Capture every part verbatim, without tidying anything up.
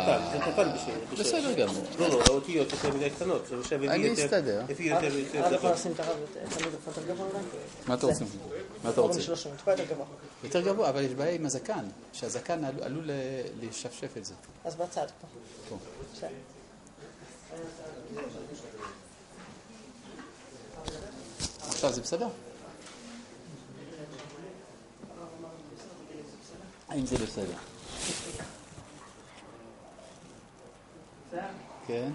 קטן, זה קטן בשביל. בסדר גמור. לא, לא, האותיות יותר מדי קטנות. אני אסתדר. עד יכול לשים את הרב תמיד יותר גבוה אולי? מה אתה רוצה? מה אתה רוצה? טיפה יותר גבוה. יותר גבוה, אבל יש בעיה עם הזקן, שהזקן עלול לשפשף את זה. אז בצד פה. פה. בסדר. עכשיו זה בסדר? האם זה בסדר? כן.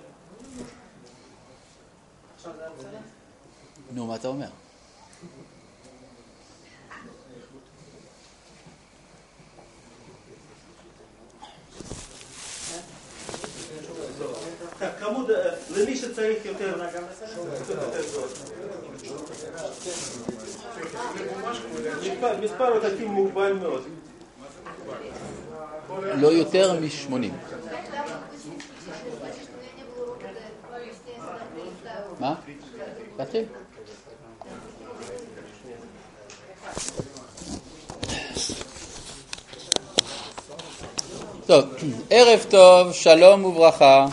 עכשיו זה בסדר? נו, מה אתה אומר? כמות, למי שצריך יותר... מספר עותקים מוגבל מאוד. לא יותר מ-שמונים. מה? להתחיל? טוב, ערב טוב, שלום וברכה.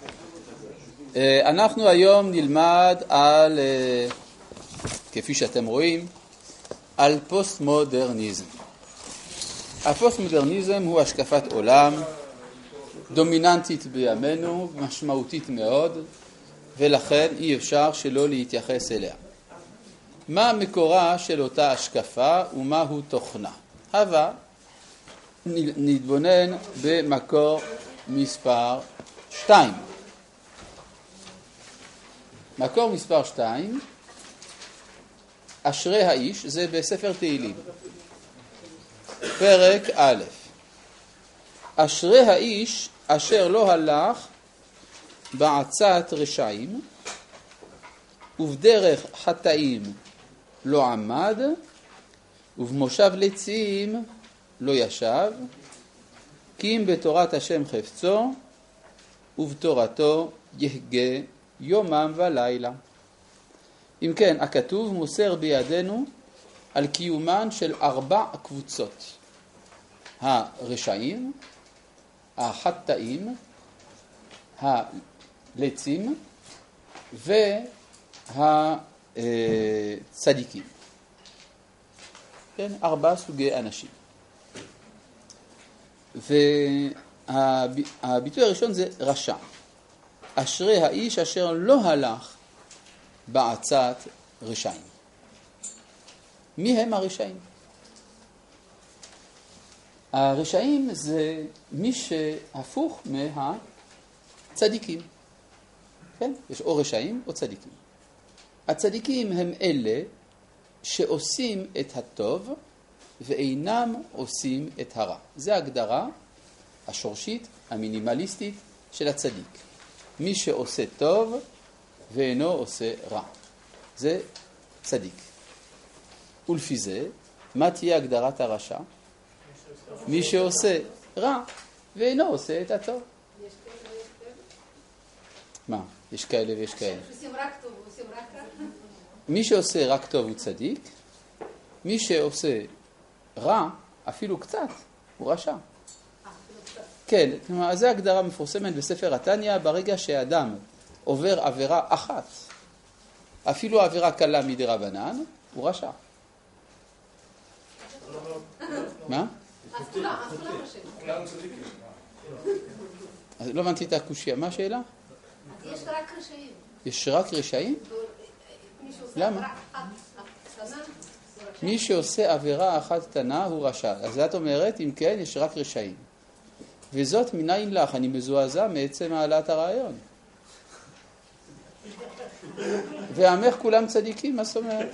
אנחנו היום נלמד על, כפי שאתם רואים, על פוסט-מודרניזם. הפוסט-מודרניזם הוא השקפת עולם דומיננטית בימינו, משמעותית מאוד, ולכן אי אפשר שלא להתייחס אליה. מה מקורה של אותה השקפה ומהו תוכנה? הווה נתבונן במקור מספר שתיים. מקור מספר שתיים, אשרי האיש, זה בספר תהילים. פרק א', אשרי האיש אשר לא הלך בעצת רשעים, ובדרך חטאים לא עמד, ובמושב לצים לא ישב, כי אם בתורת השם חפצו, ובתורתו יהגה יומם ולילה. אם כן, הכתוב מוסר בידינו על קיומן של ארבע קבוצות. הרשעים, החטאים, הלצים והצדיקים. כן, ארבע סוגי אנשים. והביטוי הראשון זה רשע. אשרי האיש אשר לא הלך בעצת רשעים. מי הם הרשעים? הרשעים זה מי שהפוך מהצדיקים. כן? יש או רשעים או צדיקים. הצדיקים הם אלה שעושים את הטוב ואינם עושים את הרע. זה ההגדרה השורשית, המינימליסטית של הצדיק. מי שעושה טוב ואינו עושה רע. זה צדיק. ולפי זה, מה תהיה הגדרת הרשע? מי שעושה רע ואינו עושה את הטוב. יש כאלה ויש כאלה? מה? יש כאלה ויש כאלה. שעושים רק טוב ועושים רק רע? מי שעושה רק טוב הוא צדיק, מי שעושה רע, אפילו קצת, הוא רשע. כן, כלומר, זו הגדרה מפורסמת בספר התניא, ברגע שאדם עובר עבירה אחת, אפילו עבירה קלה מדרבנן, הוא רשע. מה? אז כולם, אז כולם רשעים. אז לא הבנתי את הקושיה, מה השאלה? אז יש רק רשעים. יש רק רשעים? למה? מי שעושה עבירה אחת קטנה הוא רשע. אז את אומרת, אם כן, יש רק רשעים. וזאת מניין לך, אני מזועזע מעצם העלת הרעיון. ועמך כולם צדיקים, מה זאת אומרת?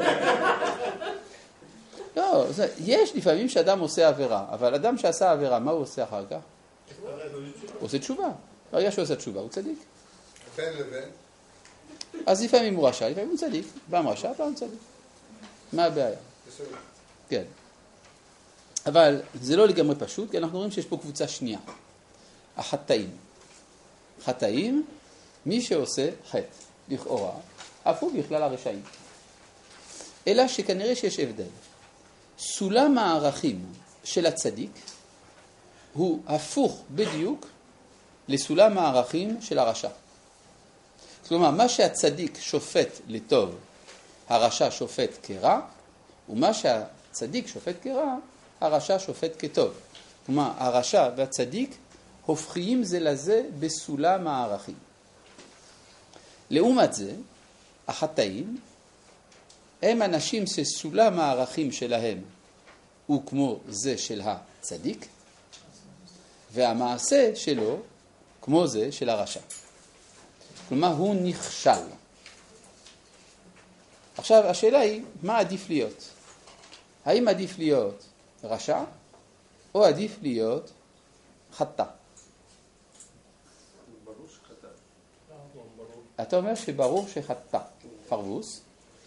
לא, זה, יש לפעמים שאדם עושה עבירה, אבל אדם שעשה עבירה, מה הוא עושה אחר כך? הוא עושה תשובה. ברגע שהוא עושה תשובה, הוא צדיק. בין לבין? אז לפעמים הוא רשע, לפעמים הוא צדיק. פעם רשע, פעם צדיק. מה הבעיה? כן. אבל זה לא לגמרי פשוט, כי אנחנו רואים שיש פה קבוצה שנייה. החטאים. חטאים, מי שעושה חטא, לכאורה, אף הוא בכלל הרשעים. אלא שכנראה שיש הבדל. סולם הערכים של הצדיק הוא הפוך בדיוק לסולם הערכים של הרשע. כלומר, מה שהצדיק שופט לטוב, הרשע שופט כרע, ומה שהצדיק שופט כרע, הרשע שופט כטוב. כלומר, הרשע והצדיק הופכים זה לזה בסולם הערכים. לעומת זה, החטאים הם אנשים שסולם הערכים שלהם הוא כמו זה של הצדיק, והמעשה שלו כמו זה של הרשע. כלומר, הוא נכשל. עכשיו, השאלה היא, מה עדיף להיות? האם עדיף להיות רשע, או עדיף להיות חטא? ברור שחטא. אתה אומר שברור שחטא. פרבוס?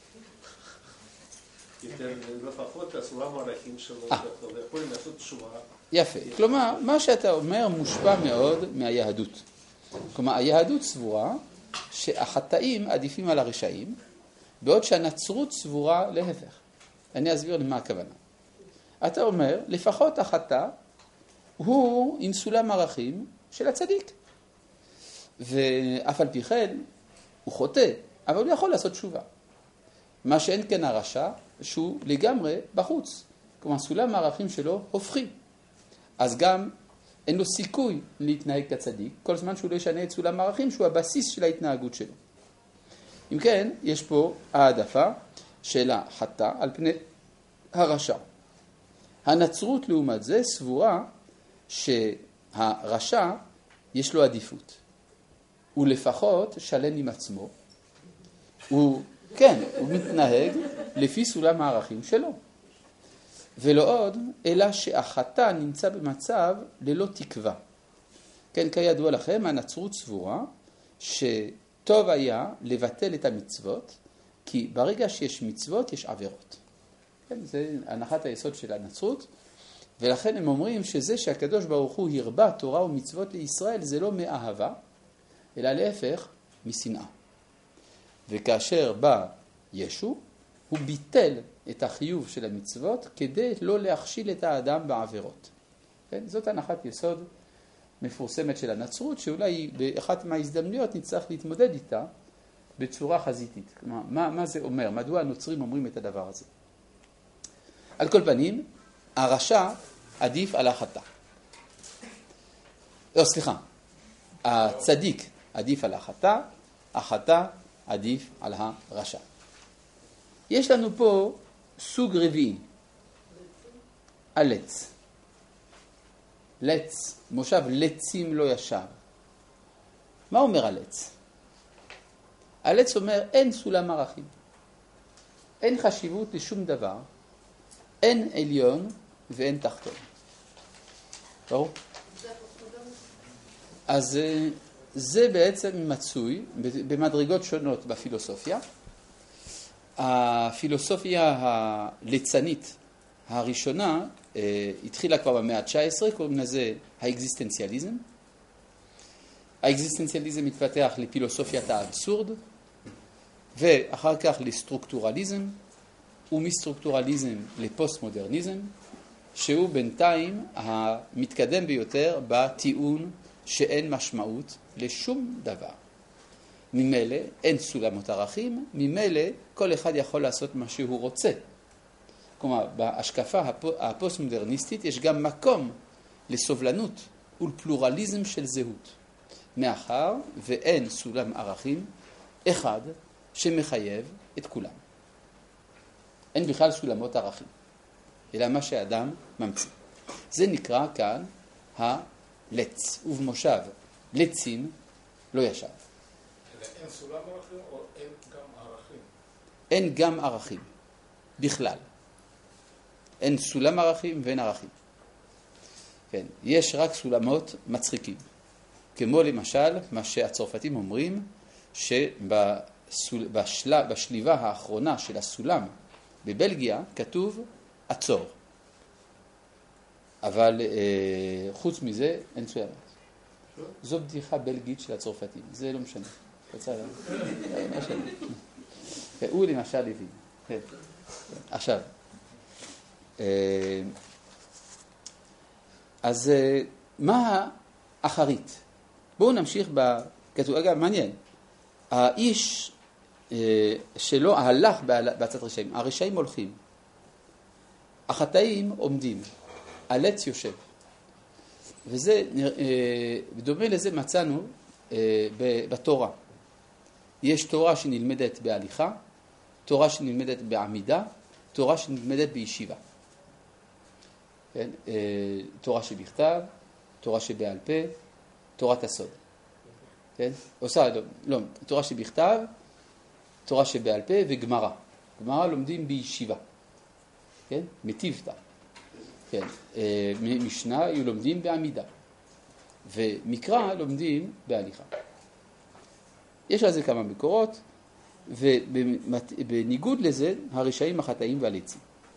יותר לפחות הסולם הערכים שלו, ויכולים לעשות תשובה. יפה. כלומר, מה שאתה אומר מושפע מאוד מהיהדות. כלומר, היהדות סבורה שהחטאים עדיפים על הרשעים, בעוד שהנצרות סבורה להפך. אני אסביר למה הכוונה. אתה אומר, לפחות החטא הוא עם סולם ערכים של הצדיק. ואף על פי כן, הוא חוטא, אבל הוא יכול לעשות תשובה. מה שאין כן הרשע, שהוא לגמרי בחוץ. כלומר, סולם הערכים שלו הופכים. אז גם אין לו סיכוי להתנהג כצדיק, כל זמן שהוא לא ישנה את סולם הערכים, שהוא הבסיס של ההתנהגות שלו. אם כן, יש פה העדפה של החטא על פני הרשע. הנצרות לעומת זה סבורה שהרשע יש לו עדיפות. הוא לפחות שלם עם עצמו. הוא, כן, הוא מתנהג לפי סולם הערכים שלו. ולא עוד, אלא שהחטא נמצא במצב ללא תקווה. כן, כידוע לכם, הנצרות סבורה שטוב היה לבטל את המצוות, כי ברגע שיש מצוות יש עבירות. כן, זה הנחת היסוד של הנצרות, ולכן הם אומרים שזה שהקדוש ברוך הוא הרבה תורה ומצוות לישראל זה לא מאהבה, אלא להפך משנאה. וכאשר בא ישו, הוא ביטל את החיוב של המצוות כדי לא להכשיל את האדם בעבירות. כן? זאת הנחת יסוד מפורסמת של הנצרות, שאולי באחת מההזדמנויות נצטרך להתמודד איתה בצורה חזיתית. כלומר, מה, מה זה אומר? מדוע הנוצרים אומרים את הדבר הזה? על כל פנים, הרשע עדיף על החטא. לא, סליחה. הצדיק עדיף על החטא, החטא עדיף על הרשע. יש לנו פה סוג רביעי, הלץ. לץ, מושב לצים לא ישב. מה אומר הלץ? הלץ אומר אין סולם ערכים, אין חשיבות לשום דבר, אין עליון ואין תחתון. ברור? אז זה בעצם מצוי במדרגות שונות בפילוסופיה. הפילוסופיה הליצנית הראשונה התחילה כבר במאה ה-תשע עשרה, קוראים לזה האקזיסטנציאליזם. האקזיסטנציאליזם התפתח לפילוסופיית האבסורד, ואחר כך לסטרוקטורליזם, ומסטרוקטורליזם לפוסט-מודרניזם, שהוא בינתיים המתקדם ביותר בטיעון שאין משמעות לשום דבר. ממילא אין סולמות ערכים, ממילא כל אחד יכול לעשות מה שהוא רוצה. כלומר, בהשקפה הפוסט-מודרניסטית יש גם מקום לסובלנות ולפלורליזם של זהות. מאחר ואין סולם ערכים אחד שמחייב את כולם. אין בכלל סולמות ערכים, אלא מה שאדם ממציא. זה נקרא כאן הלץ, ובמושב לצים לא ישב. אין סולם ערכים או אין גם ערכים? אין גם ערכים, בכלל. אין סולם ערכים ואין ערכים. כן, יש רק סולמות מצחיקים. כמו למשל, מה שהצרפתים אומרים, שבשליבה האחרונה של הסולם בבלגיה כתוב עצור. אבל אה, חוץ מזה אין סולמות. זו בדיחה בלגית של הצרפתים, זה לא משנה. הוא למשל הבין. עכשיו, אז מה האחרית? בואו נמשיך בכתוב, אגב, מעניין. האיש שלא הלך בעצת רשעים, הרשעים הולכים, החטאים עומדים, הלץ יושב. וזה, בדומה לזה מצאנו בתורה. יש תורה שנלמדת בהליכה, תורה שנלמדת בעמידה, תורה שנלמדת בישיבה. כן? תורה שבכתב, תורה שבעל פה, תורת הסוד. כן? עושה, לא, לא, תורה שבכתב, תורה שבעל פה וגמרא. גמרא לומדים בישיבה. כן? מטיבתא. כן. משנה היו לומדים בעמידה. ומקרא לומדים בהליכה. יש על זה כמה מקורות, ובניגוד לזה, הרשעים, החטאים והלצים.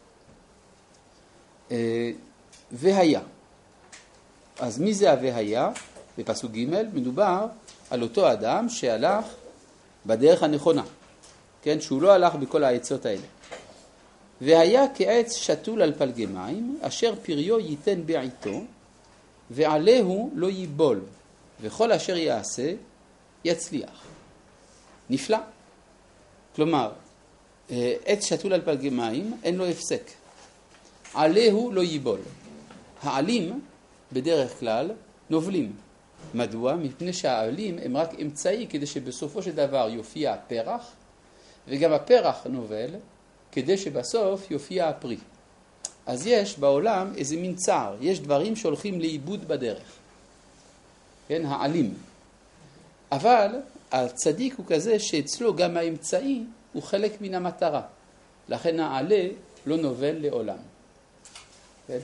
והיה. אז מי זה הוהיה? בפסוק ג' מדובר על אותו אדם שהלך בדרך הנכונה, כן? שהוא לא הלך בכל העצות האלה. והיה כעץ שתול על פלגי מים, אשר פריו ייתן בעיתו, ועליהו לא ייבול, וכל אשר יעשה יצליח. נפלא. כלומר, עץ שתול על פלגי מים, אין לו הפסק. עליהו לא ייבול. העלים בדרך כלל נובלים. מדוע? מפני שהעלים הם רק אמצעי כדי שבסופו של דבר יופיע הפרח, וגם הפרח נובל כדי שבסוף יופיע הפרי. אז יש בעולם איזה מין צער, יש דברים שהולכים לאיבוד בדרך. כן, העלים. אבל הצדיק הוא כזה שאצלו גם האמצעי הוא חלק מן המטרה. לכן העלה לא נובל לעולם. כן?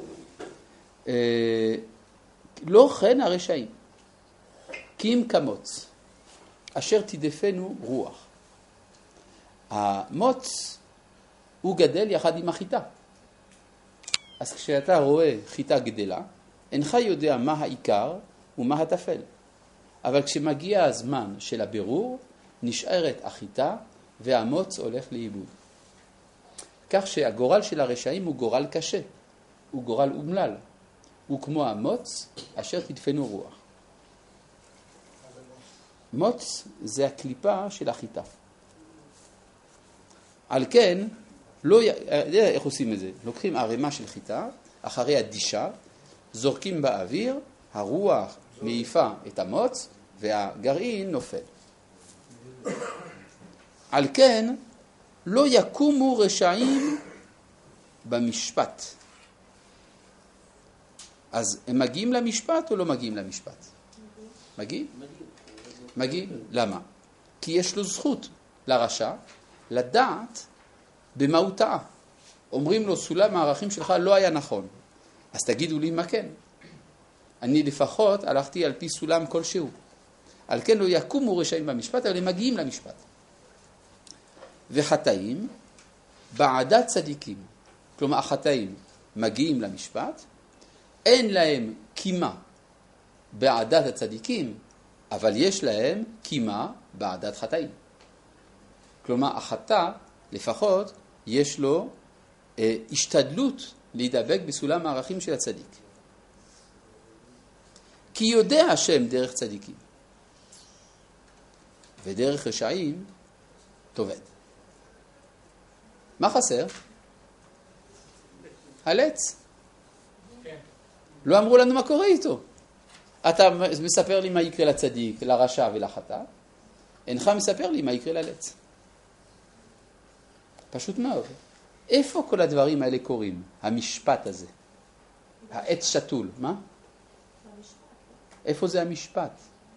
אה, לא כן הרשעים. כי אם כמוץ, אשר תדפנו רוח. המוץ הוא גדל יחד עם החיטה. אז כשאתה רואה חיטה גדלה, אינך יודע מה העיקר ומה התפל. אבל כשמגיע הזמן של הבירור, נשארת החיטה והמוץ הולך לאיבוד. כך שהגורל של הרשעים הוא גורל קשה, הוא גורל אומלל. הוא כמו המוץ אשר תדפנו רוח. מוץ זה הקליפה של החיטה. על כן, לא, איך עושים את זה? לוקחים ערימה של חיטה, אחרי הדישה, זורקים באוויר, הרוח מעיפה את המוץ, והגרעין נופל. על כן, לא יקומו רשעים במשפט. אז הם מגיעים למשפט או לא מגיעים למשפט? מגיעים? מגיעים. למה? כי יש לו זכות לרשע לדעת במה הוא טעה. אומרים לו, סולם הערכים שלך לא היה נכון. אז תגידו לי מה כן. אני לפחות הלכתי על פי סולם כלשהו. על כן לא יקומו רשעים במשפט, אבל הם מגיעים למשפט. וחטאים בעדת צדיקים. כלומר, החטאים מגיעים למשפט, אין להם קימה בעדת הצדיקים, אבל יש להם קימה בעדת חטאים. כלומר, החטא לפחות יש לו אה, השתדלות להידבק בסולם הערכים של הצדיק. כי יודע השם דרך צדיקים, ודרך רשעים תובד. מה חסר? הלץ. לא אמרו לנו מה קורה איתו. אתה מספר לי מה יקרה לצדיק, לרשע ולחטא, אינך מספר לי מה יקרה ללץ. פשוט מאוד. איפה כל הדברים האלה קורים? המשפט הזה. העץ שתול, מה? איפה זה המשפט?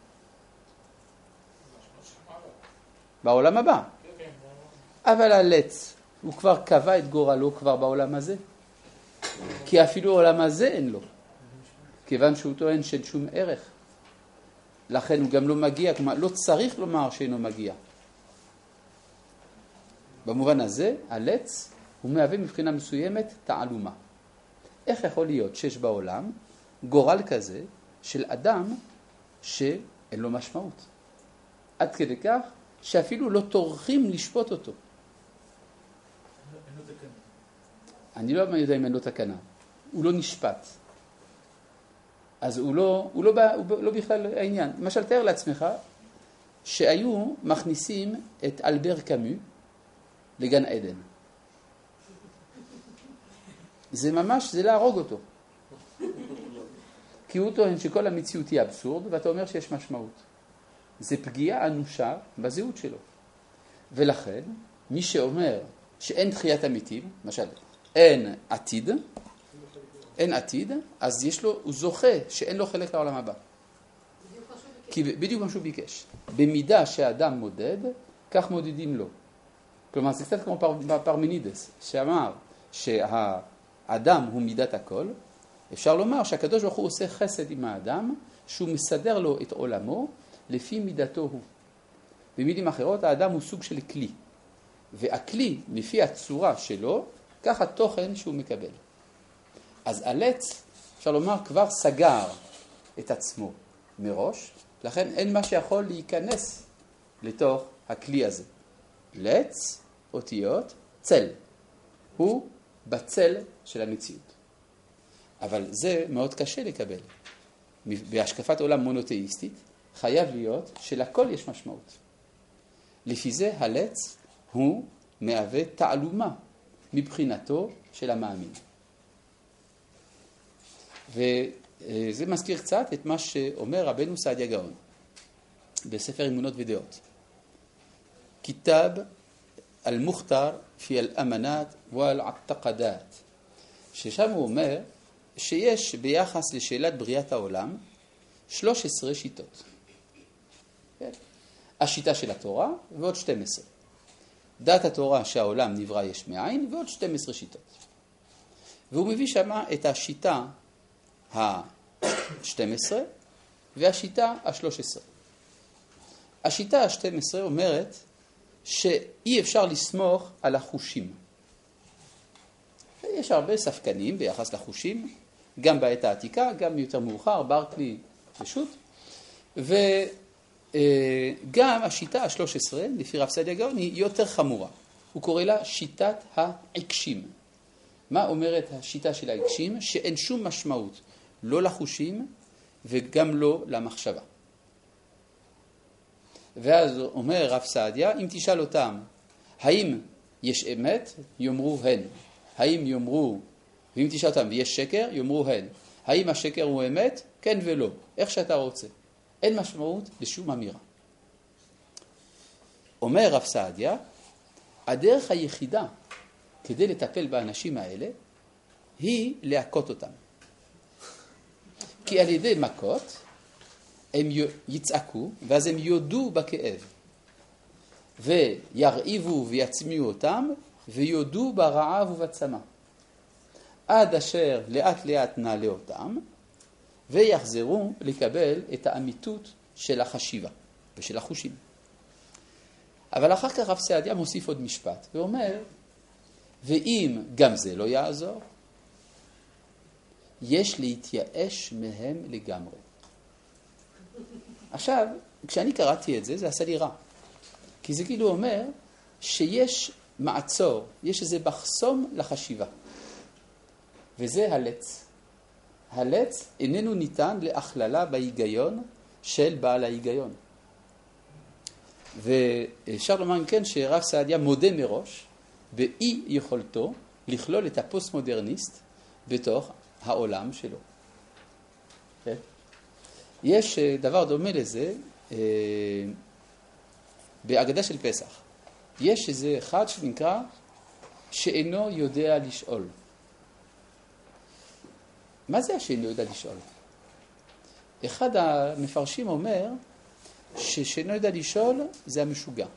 בעולם הבא. אבל הלץ, הוא כבר קבע את גורלו כבר בעולם הזה. כי אפילו העולם הזה אין לו. כיוון שהוא טוען שאין שום ערך. לכן הוא גם לא מגיע, כלומר לא צריך לומר שאינו מגיע. במובן הזה, הלץ הוא מהווה מבחינה מסוימת תעלומה. איך יכול להיות שיש בעולם גורל כזה של אדם שאין לו משמעות? עד כדי כך שאפילו לא טורחים לשפוט אותו. אני לא יודע אם אין לו תקנה. הוא לא נשפט. אז הוא לא, הוא לא, בא, הוא לא בכלל העניין. למשל, תאר לעצמך שהיו מכניסים את אלבר קאמו לגן עדן. זה ממש, זה להרוג אותו. כי הוא טוען שכל המציאות היא אבסורד, ואתה אומר שיש משמעות. זה פגיעה אנושה בזהות שלו. ולכן, מי שאומר שאין תחיית המתים, למשל, אין עתיד, אין עתיד, אז יש לו, הוא זוכה שאין לו חלק לעולם הבא. כי בדיוק מה שהוא ביקש. במידה שהאדם מודד, כך מודדים לו. כלומר, זה קצת כמו פר, פרמנידס, שאמר שהאדם הוא מידת הכל. אפשר לומר שהקדוש ברוך הוא עושה חסד עם האדם, שהוא מסדר לו את עולמו לפי מידתו הוא. במילים אחרות, האדם הוא סוג של כלי. והכלי, לפי הצורה שלו, כך התוכן שהוא מקבל. אז הלץ, אפשר לומר, כבר סגר את עצמו מראש, לכן אין מה שיכול להיכנס לתוך הכלי הזה. לץ, אותיות, צל. הוא בצל של המציאות. אבל זה מאוד קשה לקבל. בהשקפת עולם מונותאיסטית, חייב להיות שלכל יש משמעות. לפי זה הלץ הוא מהווה תעלומה מבחינתו של המאמין. וזה מזכיר קצת את מה שאומר רבנו סעדיה גאון בספר אמונות ודעות. כתב אל-מוכתר פי אל-אמנת ואל-עתקדת, ששם הוא אומר שיש ביחס לשאלת בריאת העולם שלוש עשרה שיטות. השיטה של התורה ועוד שתים עשרה. דת התורה שהעולם נברא יש מאין ועוד שתים עשרה שיטות. והוא מביא שם את השיטה ה-שתים עשרה והשיטה ה-שלוש עשרה. השיטה ה-שתים עשרה אומרת שאי אפשר לסמוך על החושים. יש הרבה ספקנים ביחס לחושים, גם בעת העתיקה, גם יותר מאוחר, ברקלי פשוט. וגם השיטה ה-שלוש עשרה, לפי רב סעדיה גאון, היא יותר חמורה. הוא קורא לה שיטת העיקשים. מה אומרת השיטה של העיקשים? שאין שום משמעות, לא לחושים וגם לא למחשבה. ואז אומר רב סעדיה, אם תשאל אותם, האם יש אמת? יאמרו הן. האם יאמרו, ואם תשאל אותם, ויש שקר? יאמרו הן. האם השקר הוא אמת? כן ולא. איך שאתה רוצה. אין משמעות לשום אמירה. אומר רב סעדיה, הדרך היחידה כדי לטפל באנשים האלה היא להכות אותם. כי על ידי מכות הם יצעקו, ואז הם יודו בכאב. וירעיבו ויצמיעו אותם, ויודו ברעב ובצמא. עד אשר לאט לאט נעלה אותם, ויחזרו לקבל את האמיתות של החשיבה ושל החושים. אבל אחר כך רב סעדיה מוסיף עוד משפט, ואומר, ואם גם זה לא יעזור, יש להתייאש מהם לגמרי. עכשיו, כשאני קראתי את זה, זה עשה לי רע. כי זה כאילו אומר שיש מעצור, יש איזה מחסום לחשיבה. וזה הלץ. הלץ איננו ניתן להכללה בהיגיון של בעל ההיגיון. ואפשר לומר כן שרב סעדיה מודה מראש באי יכולתו לכלול את הפוסט-מודרניסט בתוך העולם שלו. יש דבר דומה לזה בהגדה של פסח. יש איזה אחד שנקרא שאינו יודע לשאול. מה זה שאינו יודע לשאול? אחד המפרשים אומר ששאינו יודע לשאול זה המשוגע.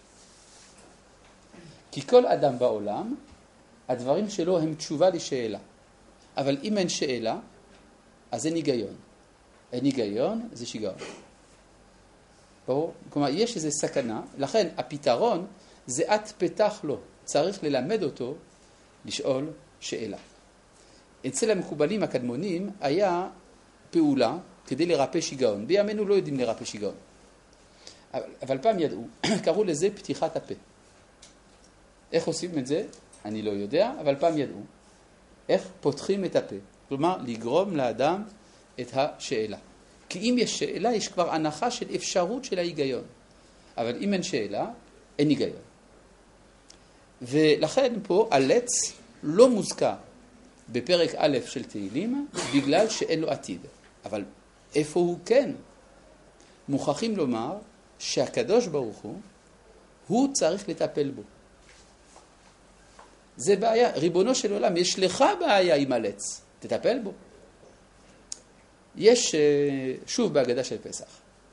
כי כל אדם בעולם, הדברים שלו הם תשובה לשאלה. אבל אם אין שאלה, אז אין היגיון. אין היגיון, זה שיגעון. ברור? כלומר, יש איזו סכנה, לכן הפתרון זה את פתח לו. צריך ללמד אותו לשאול שאלה. אצל המקובלים הקדמונים היה פעולה כדי לרפא שיגעון. בימינו לא יודעים לרפא שיגעון. אבל, אבל פעם ידעו, קראו לזה פתיחת הפה. איך עושים את זה? אני לא יודע, אבל פעם ידעו. איך פותחים את הפה. כלומר, לגרום לאדם את השאלה. כי אם יש שאלה, יש כבר הנחה של אפשרות של ההיגיון. אבל אם אין שאלה, אין היגיון. ולכן פה הלץ לא מוזכר בפרק א' של תהילים, בגלל שאין לו עתיד. אבל איפה הוא כן? מוכרחים לומר שהקדוש ברוך הוא, הוא צריך לטפל בו. זה בעיה. ריבונו של עולם, יש לך בעיה עם הלץ. תטפל בו. יש, שוב בהגדה של פסח.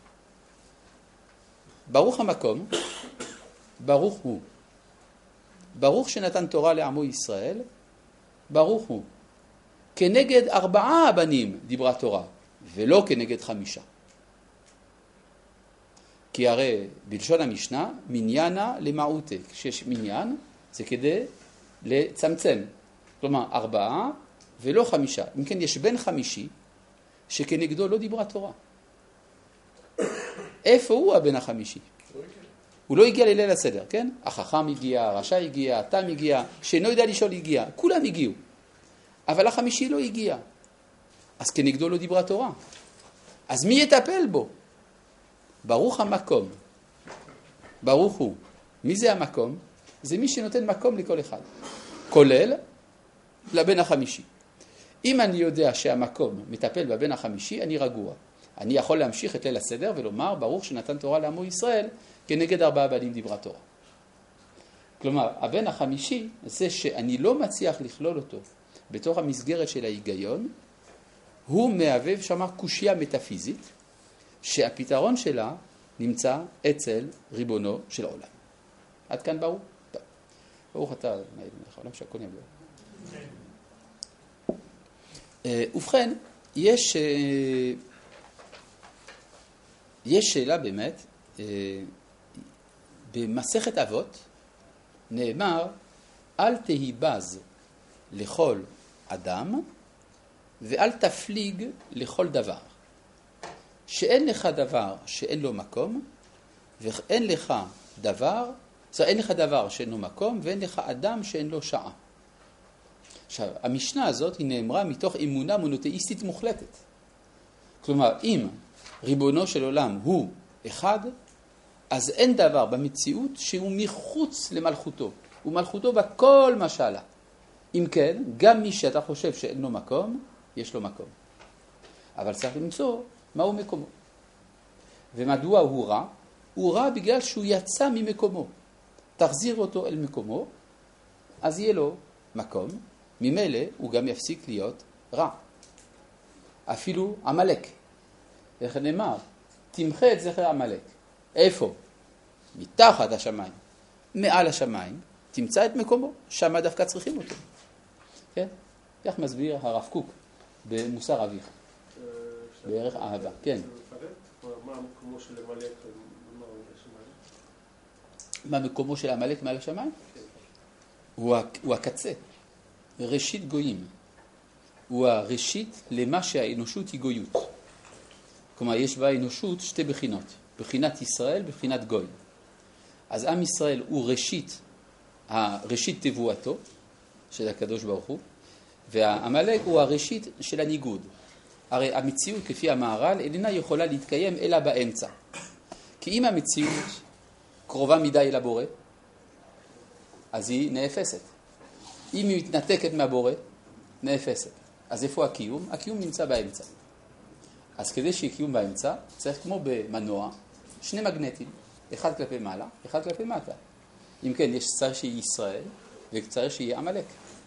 ברוך המקום, ברוך הוא. ברוך שנתן תורה לעמו ישראל, ברוך הוא. כנגד ארבעה הבנים דיברה תורה, ולא כנגד חמישה. כי הרי בלשון המשנה, מניינה למעוטה. כשיש מניין, זה כדי לצמצם. כלומר, ארבעה ולא חמישה. אם כן, יש בן חמישי, שכנגדו לא דיברה תורה. איפה הוא הבן החמישי? הוא לא הגיע לליל הסדר, כן? החכם הגיע, הרשע הגיע, התם הגיע, שאינו יודע לשאול הגיע. כולם הגיעו. אבל החמישי לא הגיע. אז כנגדו לא דיברה תורה. אז מי יטפל בו? ברוך המקום. ברוך הוא. מי זה המקום? זה מי שנותן מקום לכל אחד. כולל לבן החמישי. אם אני יודע שהמקום מטפל בבן החמישי, אני רגוע. אני יכול להמשיך את ליל הסדר ולומר, ברוך שנתן תורה לעמו ישראל, כנגד ארבעה בנים דיברה תורה. כלומר, הבן החמישי, זה שאני לא מצליח לכלול אותו בתוך המסגרת של ההיגיון, הוא מהווה שמה קושיה מטאפיזית, שהפתרון שלה נמצא אצל ריבונו של העולם. עד כאן ברור? טוב. ברוך אתה, נעיד מלך העולם שהכל יבוא. ובכן, יש, יש שאלה באמת, במסכת אבות נאמר, אל תהי בז לכל אדם ואל תפליג לכל דבר. שאין לך דבר שאין לו מקום, ואין לך דבר, זאת אומרת, אין לך דבר שאין לו מקום, ואין לך אדם שאין לו שעה. עכשיו, המשנה הזאת היא נאמרה מתוך אמונה מונותאיסטית מוחלטת. כלומר, אם ריבונו של עולם הוא אחד, אז אין דבר במציאות שהוא מחוץ למלכותו. ומלכותו בכל משלה. אם כן, גם מי שאתה חושב שאין לו מקום, יש לו מקום. אבל צריך למצוא מהו מקומו. ומדוע הוא רע? הוא רע בגלל שהוא יצא ממקומו. תחזיר אותו אל מקומו, אז יהיה לו מקום. ממילא הוא גם יפסיק להיות רע. אפילו עמלק. איך נאמר? תמחה את זכר עמלק. איפה? מתחת השמיים. מעל השמיים. תמצא את מקומו. שם דווקא צריכים אותו. כן? כך מסביר הרב קוק במוסר אביך. בערך אהבה. כן. מה מקומו של עמלק מעל השמיים? מה מקומו של עמלק מעל השמיים? הוא הקצה. ראשית גויים. הוא הראשית למה שהאנושות היא גויות. כלומר, יש באנושות שתי בחינות. בחינת ישראל, בחינת גוי. אז עם ישראל הוא ראשית, הראשית תבואתו, של הקדוש ברוך הוא, והעמלק הוא הראשית של הניגוד. הרי המציאות כפי המהר"ל איננה יכולה להתקיים אלא באמצע. כי אם המציאות קרובה מדי לבורא, אז היא נאפסת. אם היא מתנתקת מהבורא, נאפסת. אז איפה הקיום? הקיום נמצא באמצע. אז כדי שיהיה קיום באמצע, צריך כמו במנוע, שני מגנטים, אחד כלפי מעלה, אחד כלפי מטה. אם כן, יש צריך שיהיה ישראל, וצריך שיהיה עמלק.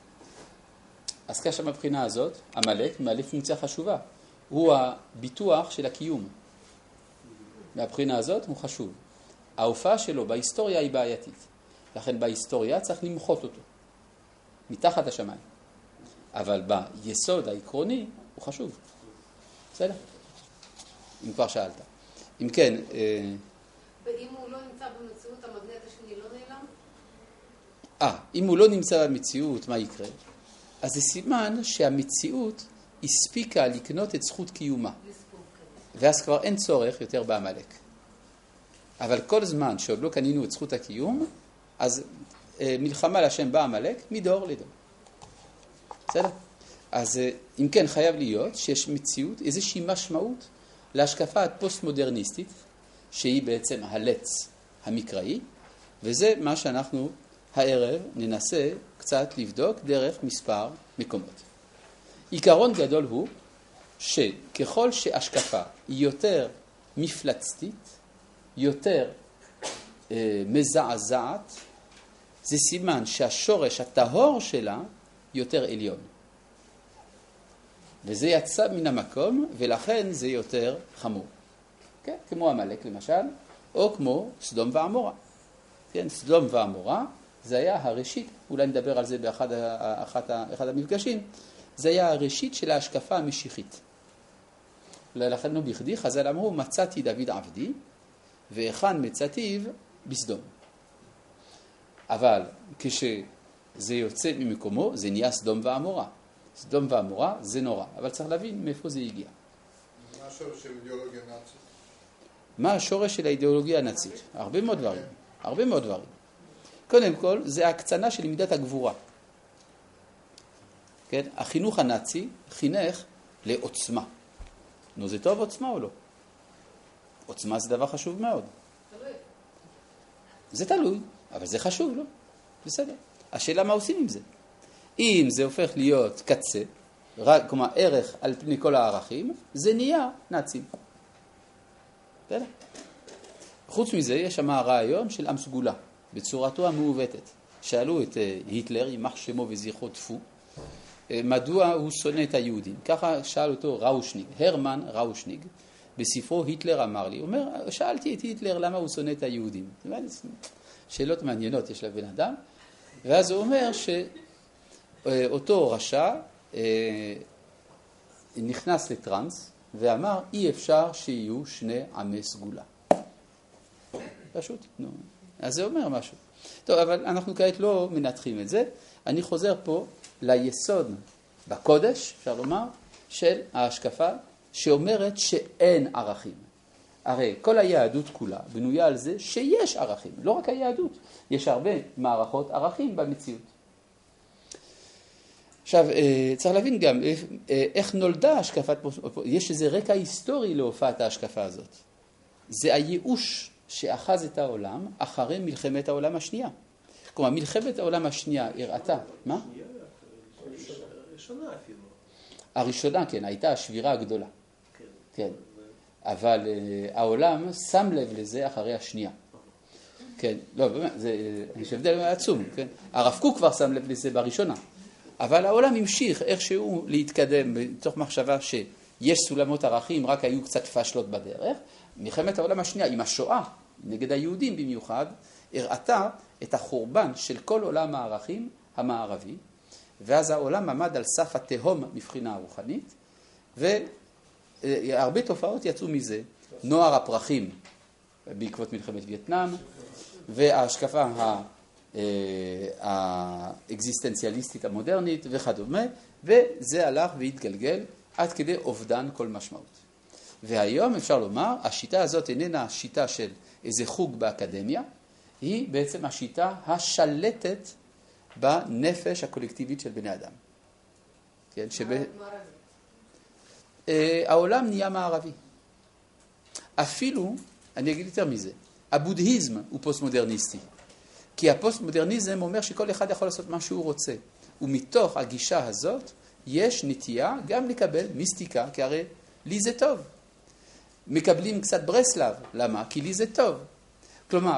אז כאשר מבחינה הזאת, עמלק מעלה פונקציה חשובה. הוא הביטוח של הקיום. מהבחינה הזאת הוא חשוב. ההופעה שלו בהיסטוריה היא בעייתית. לכן בהיסטוריה צריך למחות אותו. מתחת השמיים. אבל ביסוד העקרוני הוא חשוב. בסדר? אם כבר שאלת. אם כן... ואם הוא לא נמצא במציאות, המגנט השני לא נעלם? אה, אם הוא לא נמצא במציאות, מה יקרה? אז זה סימן שהמציאות הספיקה לקנות את זכות קיומה. ואז כבר אין צורך יותר בעמלק. אבל כל זמן שעוד לא קנינו את זכות הקיום, אז אה, מלחמה לשם בעמלק מדור לדור. בסדר? אז אם כן חייב להיות שיש מציאות, איזושהי משמעות להשקפה הפוסט-מודרניסטית, שהיא בעצם הלץ המקראי, וזה מה שאנחנו הערב ננסה קצת לבדוק דרך מספר מקומות. עיקרון גדול הוא שככל שהשקפה היא יותר מפלצתית, יותר אה, מזעזעת, זה סימן שהשורש הטהור שלה יותר עליון. וזה יצא מן המקום, ולכן זה יותר חמור. כן? כמו המלך למשל, או כמו סדום ועמורה. כן? סדום ועמורה, זה היה הראשית, אולי נדבר על זה באחד אחד, אחד המפגשים, זה היה הראשית של ההשקפה המשיחית. לכן לא בכדי, חז"ל אמרו, מצאתי דוד עבדי, והיכן מצאתיו בסדום. אבל כשזה יוצא ממקומו, זה נהיה סדום ועמורה. סדום ועמורה זה נורא, אבל צריך להבין מאיפה זה הגיע. מה השורש של אידיאולוגיה נאצית? מה השורש של האידיאולוגיה הנאצית? הרבה מאוד דברים. הרבה מאוד דברים. קודם כל, זה ההקצנה של מידת הגבורה. כן? החינוך הנאצי חינך לעוצמה. נו, זה טוב עוצמה או לא? עוצמה זה דבר חשוב מאוד. תלוי. זה תלוי, אבל זה חשוב, לא? בסדר. השאלה מה עושים עם זה? אם זה הופך להיות קצה, רק, כלומר ערך על פני כל הערכים, זה נהיה נאצים. בסדר? חוץ מזה, יש שם הרעיון של עם סגולה, בצורתו המעוותת. שאלו את היטלר, יימח שמו וזכרו טפו, מדוע הוא שונא את היהודים. ככה שאל אותו ראושניג, הרמן ראושניג, בספרו היטלר אמר לי. הוא אומר, שאלתי את היטלר למה הוא שונא את היהודים. שאלות מעניינות יש לבן אדם. ואז הוא אומר שאותו רשע נכנס לטרנס ואמר, אי אפשר שיהיו שני עמי סגולה. פשוט, נו. אז זה אומר משהו. טוב, אבל אנחנו כעת לא מנתחים את זה. אני חוזר פה ליסוד בקודש, אפשר לומר, של ההשקפה שאומרת שאין ערכים. הרי כל היהדות כולה בנויה על זה שיש ערכים. לא רק היהדות, יש הרבה מערכות ערכים במציאות. עכשיו, צריך להבין גם איך נולדה השקפת, יש איזה רקע היסטורי להופעת ההשקפה הזאת. זה הייאוש שאחז את העולם אחרי מלחמת העולם השנייה. כלומר, מלחמת העולם השנייה הראתה, מה? הראשונה אפילו. הראשונה, כן, הייתה השבירה הגדולה. כן. אבל uh, העולם שם לב לזה אחרי השנייה. כן, לא, באמת, זה, יש הבדל עצום, כן? הרב קוק כבר שם לב לזה בראשונה. אבל העולם המשיך איכשהו להתקדם בתוך מחשבה שיש סולמות ערכים, רק היו קצת פשלות בדרך. מלחמת העולם השנייה, עם השואה, נגד היהודים במיוחד, הראתה את החורבן של כל עולם הערכים המערבי, ואז העולם עמד על סף התהום מבחינה רוחנית, והרבה תופעות יצאו מזה, נוער הפרחים בעקבות מלחמת וייטנאם, וההשקפה האקזיסטנציאליסטית המודרנית וכדומה, וזה הלך והתגלגל עד כדי אובדן כל משמעות. והיום אפשר לומר, השיטה הזאת איננה שיטה של איזה חוג באקדמיה, היא בעצם השיטה השלטת בנפש הקולקטיבית של בני אדם. כן, שב... העולם נהיה מערבי. אפילו, אני אגיד יותר מזה, הבודהיזם הוא פוסט-מודרניסטי. כי הפוסט-מודרניזם אומר שכל אחד יכול לעשות מה שהוא רוצה. ומתוך הגישה הזאת יש נטייה גם לקבל מיסטיקה, כי הרי לי זה טוב. מקבלים קצת ברסלב, למה? כי לי זה טוב. כלומר,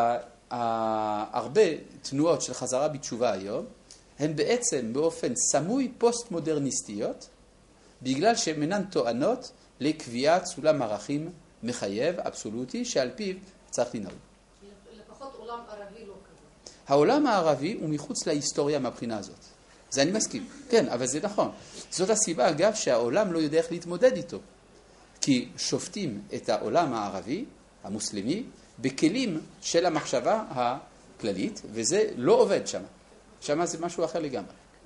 הרבה תנועות של חזרה בתשובה היום, הן בעצם באופן סמוי פוסט-מודרניסטיות, בגלל שהן אינן טוענות לקביעת סולם ערכים מחייב, אבסולוטי, שעל פיו צריך לנהוג. לפחות עולם ערבי לא כזה. העולם הערבי הוא מחוץ להיסטוריה מהבחינה הזאת. זה אני מסכים. כן, אבל זה נכון. זאת הסיבה, אגב, שהעולם לא יודע איך להתמודד איתו. כי שופטים את העולם הערבי, המוסלמי, בכלים של המחשבה הכללית, וזה לא עובד שם. שם זה משהו אחר לגמרי.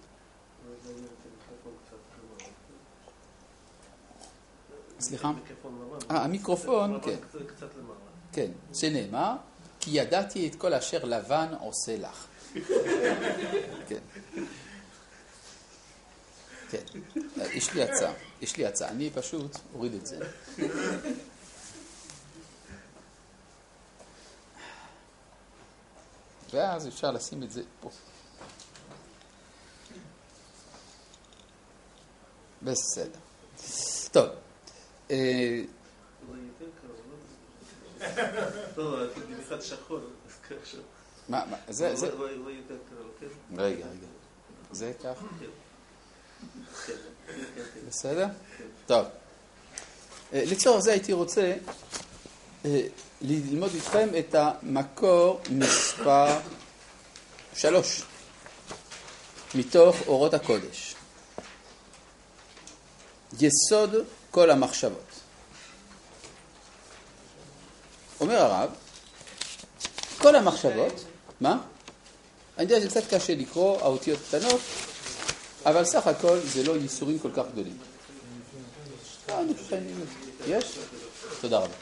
סליחה? אה, המיקרופון, כן. כן, שנאמר, כי ידעתי את כל אשר לבן עושה לך. כן. כן, יש לי הצעה, יש לי הצעה, אני פשוט אוריד את זה. ואז אפשר לשים את זה פה. בסדר. טוב. זה יותר קרוב, לא? לא, במיוחד שחור, אז ככה. מה, מה, זה, זה... זה יותר קרוב, כן? רגע, רגע. זה ככה? כן. בסדר? טוב. לצורך זה הייתי רוצה ללמוד איתכם את המקור מספר שלוש, מתוך אורות הקודש. יסוד כל המחשבות. אומר הרב, כל המחשבות, מה? אני יודע שזה קצת קשה לקרוא, האותיות קטנות, אבל סך הכל זה לא ייסורים כל כך גדולים. יש? תודה רבה.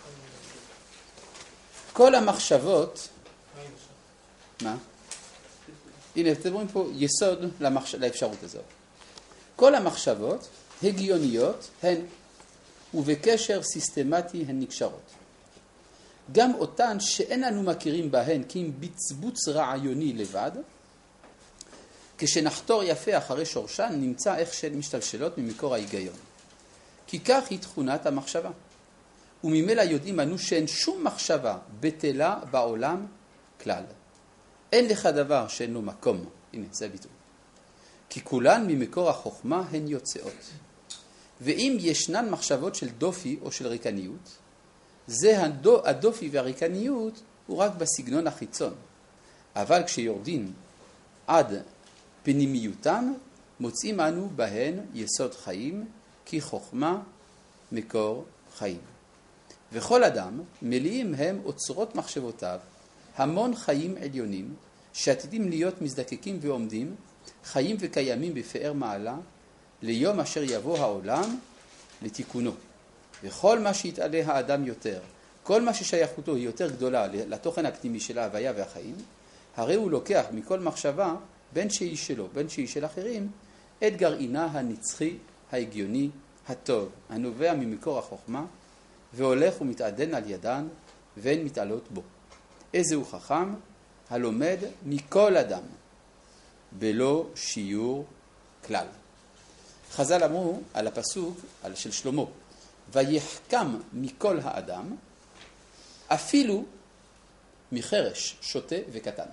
כל המחשבות, מה? הנה, אתם רואים פה יסוד למחש... לאפשרות הזאת. כל המחשבות הגיוניות הן, ובקשר סיסטמטי הן נקשרות. גם אותן שאין אנו מכירים בהן כי אם בצבוץ רעיוני לבד, כשנחתור יפה אחרי שורשן נמצא איך שהן משתלשלות ממקור ההיגיון. כי כך היא תכונת המחשבה. וממילא יודעים אנו שאין שום מחשבה בטלה בעולם כלל. אין לך דבר שאין לו מקום. הנה, זה ביטוי. כי כולן ממקור החוכמה הן יוצאות. ואם ישנן מחשבות של דופי או של ריקניות, זה הדופי והריקניות הוא רק בסגנון החיצון. אבל כשיורדים עד פנימיותם, מוצאים אנו בהן יסוד חיים, כי חוכמה מקור חיים. וכל אדם מלאים הם אוצרות מחשבותיו, המון חיים עליונים, שעתידים להיות מזדקקים ועומדים, חיים וקיימים בפאר מעלה, ליום אשר יבוא העולם לתיקונו. וכל מה שיתעלה האדם יותר, כל מה ששייכותו היא יותר גדולה לתוכן הפנימי של ההוויה והחיים, הרי הוא לוקח מכל מחשבה, בין שהיא שלו, בין שהיא של אחרים, את גרעינה הנצחי, ההגיוני, הטוב, הנובע ממקור החוכמה, והולך ומתעדן על ידן, והן מתעלות בו. איזה הוא חכם? הלומד מכל אדם, בלא שיעור כלל. חז"ל אמרו על הפסוק של שלמה, ויחכם מכל האדם, אפילו מחרש, שוטה וקטן.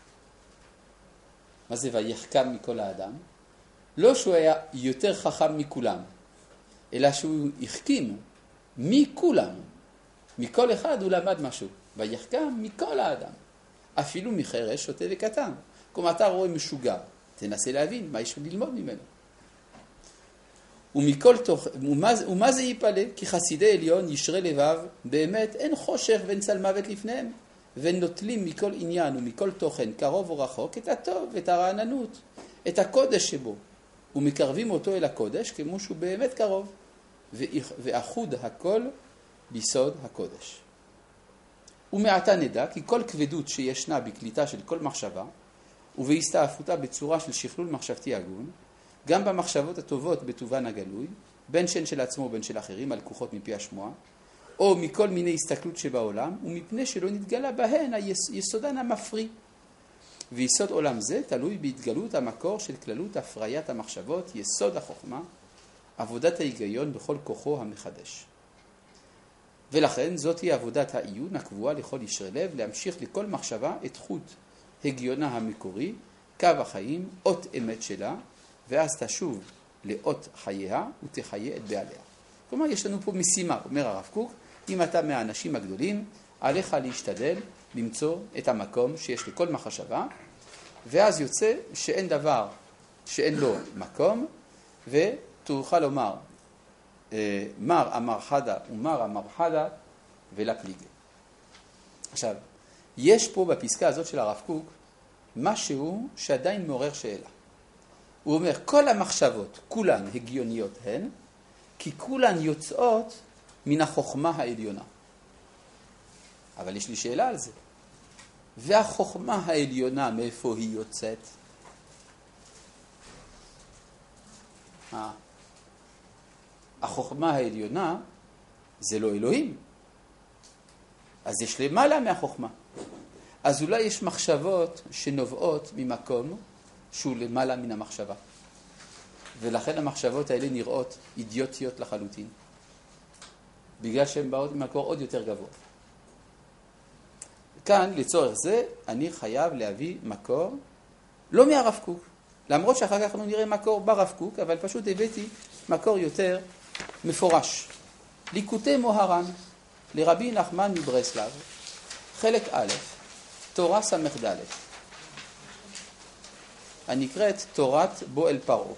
מה זה ויחכם מכל האדם? לא שהוא היה יותר חכם מכולם, אלא שהוא החכים מכולם. מכל אחד הוא למד משהו. ויחכם מכל האדם. אפילו מחרש, שוטה וקטן. כלומר, אתה רואה משוגע, תנסה להבין מה יש ללמוד ממנו. ומכל תוך, ומה, ומה זה ייפלא? כי חסידי עליון ישרי לבב, באמת אין חושך ואין צל מוות לפניהם, ונוטלים מכל עניין ומכל תוכן, קרוב או רחוק, את הטוב, את הרעננות, את הקודש שבו, ומקרבים אותו אל הקודש כמו שהוא באמת קרוב, ואחוד הכל ביסוד הקודש. ומעתה נדע כי כל כבדות שישנה בקליטה של כל מחשבה, ובהסתעפותה בצורה של שכלול מחשבתי הגון, גם במחשבות הטובות בטובן הגלוי, בין שהן של עצמו ובין של אחרים, על לקוחות מפי השמועה, או מכל מיני הסתכלות שבעולם, ומפני שלא נתגלה בהן היסודן המפרי. ויסוד עולם זה תלוי בהתגלות המקור של כללות הפריית המחשבות, יסוד החוכמה, עבודת ההיגיון בכל כוחו המחדש. ולכן זאת היא עבודת העיון הקבועה לכל ישרי לב, להמשיך לכל מחשבה את חוט הגיונה המקורי, קו החיים, אות אמת שלה, ואז תשוב לאות חייה ותחיה את בעליה. כלומר, יש לנו פה משימה, אומר הרב קוק, אם אתה מהאנשים הגדולים, עליך להשתדל למצוא את המקום שיש לכל מחשבה, ואז יוצא שאין דבר שאין לו מקום, ותוכל לומר, מר אמר חדה ומר אמר חדה ולפליגה. עכשיו, יש פה בפסקה הזאת של הרב קוק משהו שעדיין מעורר שאלה. הוא אומר, כל המחשבות, כולן הגיוניות הן, כי כולן יוצאות מן החוכמה העליונה. אבל יש לי שאלה על זה. והחוכמה העליונה, מאיפה היא יוצאת? החוכמה העליונה זה לא אלוהים. אז יש למעלה מהחוכמה. אז אולי יש מחשבות שנובעות ממקום שהוא למעלה מן המחשבה. ולכן המחשבות האלה נראות אידיוטיות לחלוטין. בגלל שהן באות ממקור עוד יותר גבוה. כאן, לצורך זה, אני חייב להביא מקור, לא מהרב קוק. למרות שאחר כך אנחנו נראה מקור ברב קוק, אבל פשוט הבאתי מקור יותר מפורש. ליקוטי מוהר"ן, לרבי נחמן מברסלב, חלק א', תורה סמך ד', הנקראת תורת בועל פרעה.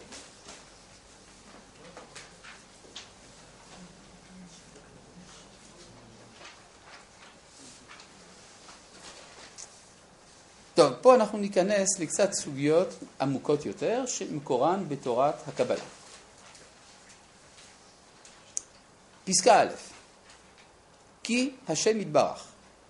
טוב, פה אנחנו ניכנס לקצת סוגיות עמוקות יותר, שמקורן בתורת הקבלה. פסקה א', כי השם יתברך,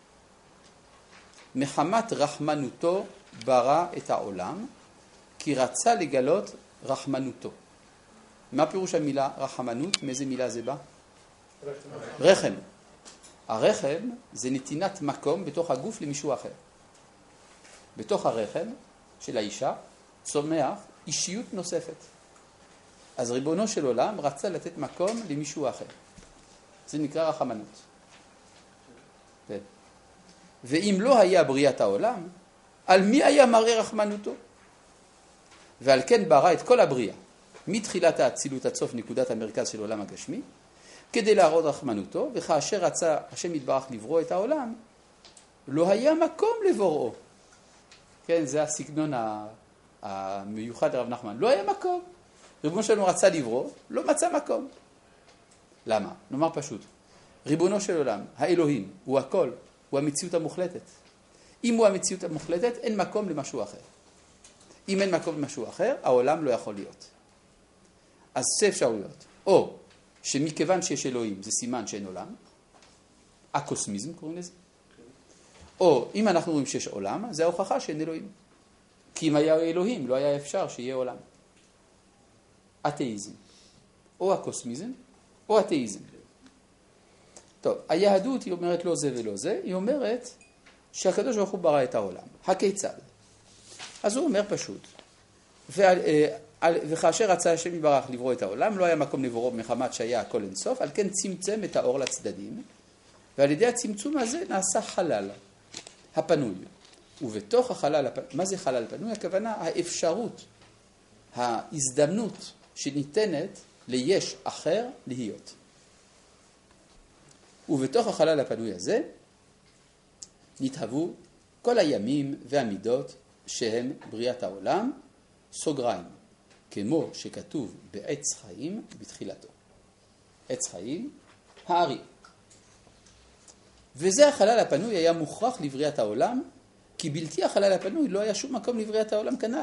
מחמת רחמנותו ברא את העולם, כי רצה לגלות רחמנותו. מה פירוש המילה רחמנות? מאיזה מילה זה בא? רחם. רחם. הרחם זה נתינת מקום בתוך הגוף למישהו אחר. בתוך הרחם של האישה צומח אישיות נוספת. אז ריבונו של עולם רצה לתת מקום למישהו אחר. זה נקרא רחמנות. כן. ואם לא היה בריאת העולם, על מי היה מראה רחמנותו? ועל כן ברא את כל הבריאה, מתחילת האצילות עד סוף נקודת המרכז של עולם הגשמי, כדי להראות רחמנותו, וכאשר רצה השם יתברך לברוא את העולם, לא היה מקום לבוראו. כן, זה הסגנון המיוחד לרב נחמן. לא היה מקום. ריבונו שלנו רצה לברוא, לא מצא מקום. למה? נאמר פשוט. ריבונו של עולם, האלוהים, הוא הכל, הוא המציאות המוחלטת. אם הוא המציאות המוחלטת, אין מקום למשהו אחר. אם אין מקום למשהו אחר, העולם לא יכול להיות. אז זה אפשרויות. או שמכיוון שיש אלוהים, זה סימן שאין עולם. אקוסמיזם קוראים לזה. או אם אנחנו רואים שיש עולם, זה ההוכחה שאין אלוהים. כי אם היה אלוהים, לא היה אפשר שיהיה עולם. אתאיזם. או הקוסמיזם, או אתאיזם. טוב, היהדות היא אומרת לא זה ולא זה, היא אומרת שהקדוש ברוך הוא ברא את העולם. הכיצד? אז הוא אומר פשוט, ועל, על, וכאשר רצה השם יתברך לברוא את העולם, לא היה מקום לבוראו מחמת שהיה הכל אינסוף, על כן צמצם את האור לצדדים, ועל ידי הצמצום הזה נעשה חלל, הפנוי. ובתוך החלל הפנוי, מה זה חלל פנוי? הכוונה האפשרות, ההזדמנות שניתנת ליש אחר להיות. ובתוך החלל הפנוי הזה נתהוו כל הימים והמידות שהם בריאת העולם, סוגריים, כמו שכתוב בעץ חיים בתחילתו. עץ חיים, הארי. וזה החלל הפנוי היה מוכרח לבריאת העולם, כי בלתי החלל הפנוי לא היה שום מקום לבריאת העולם כנ"ל.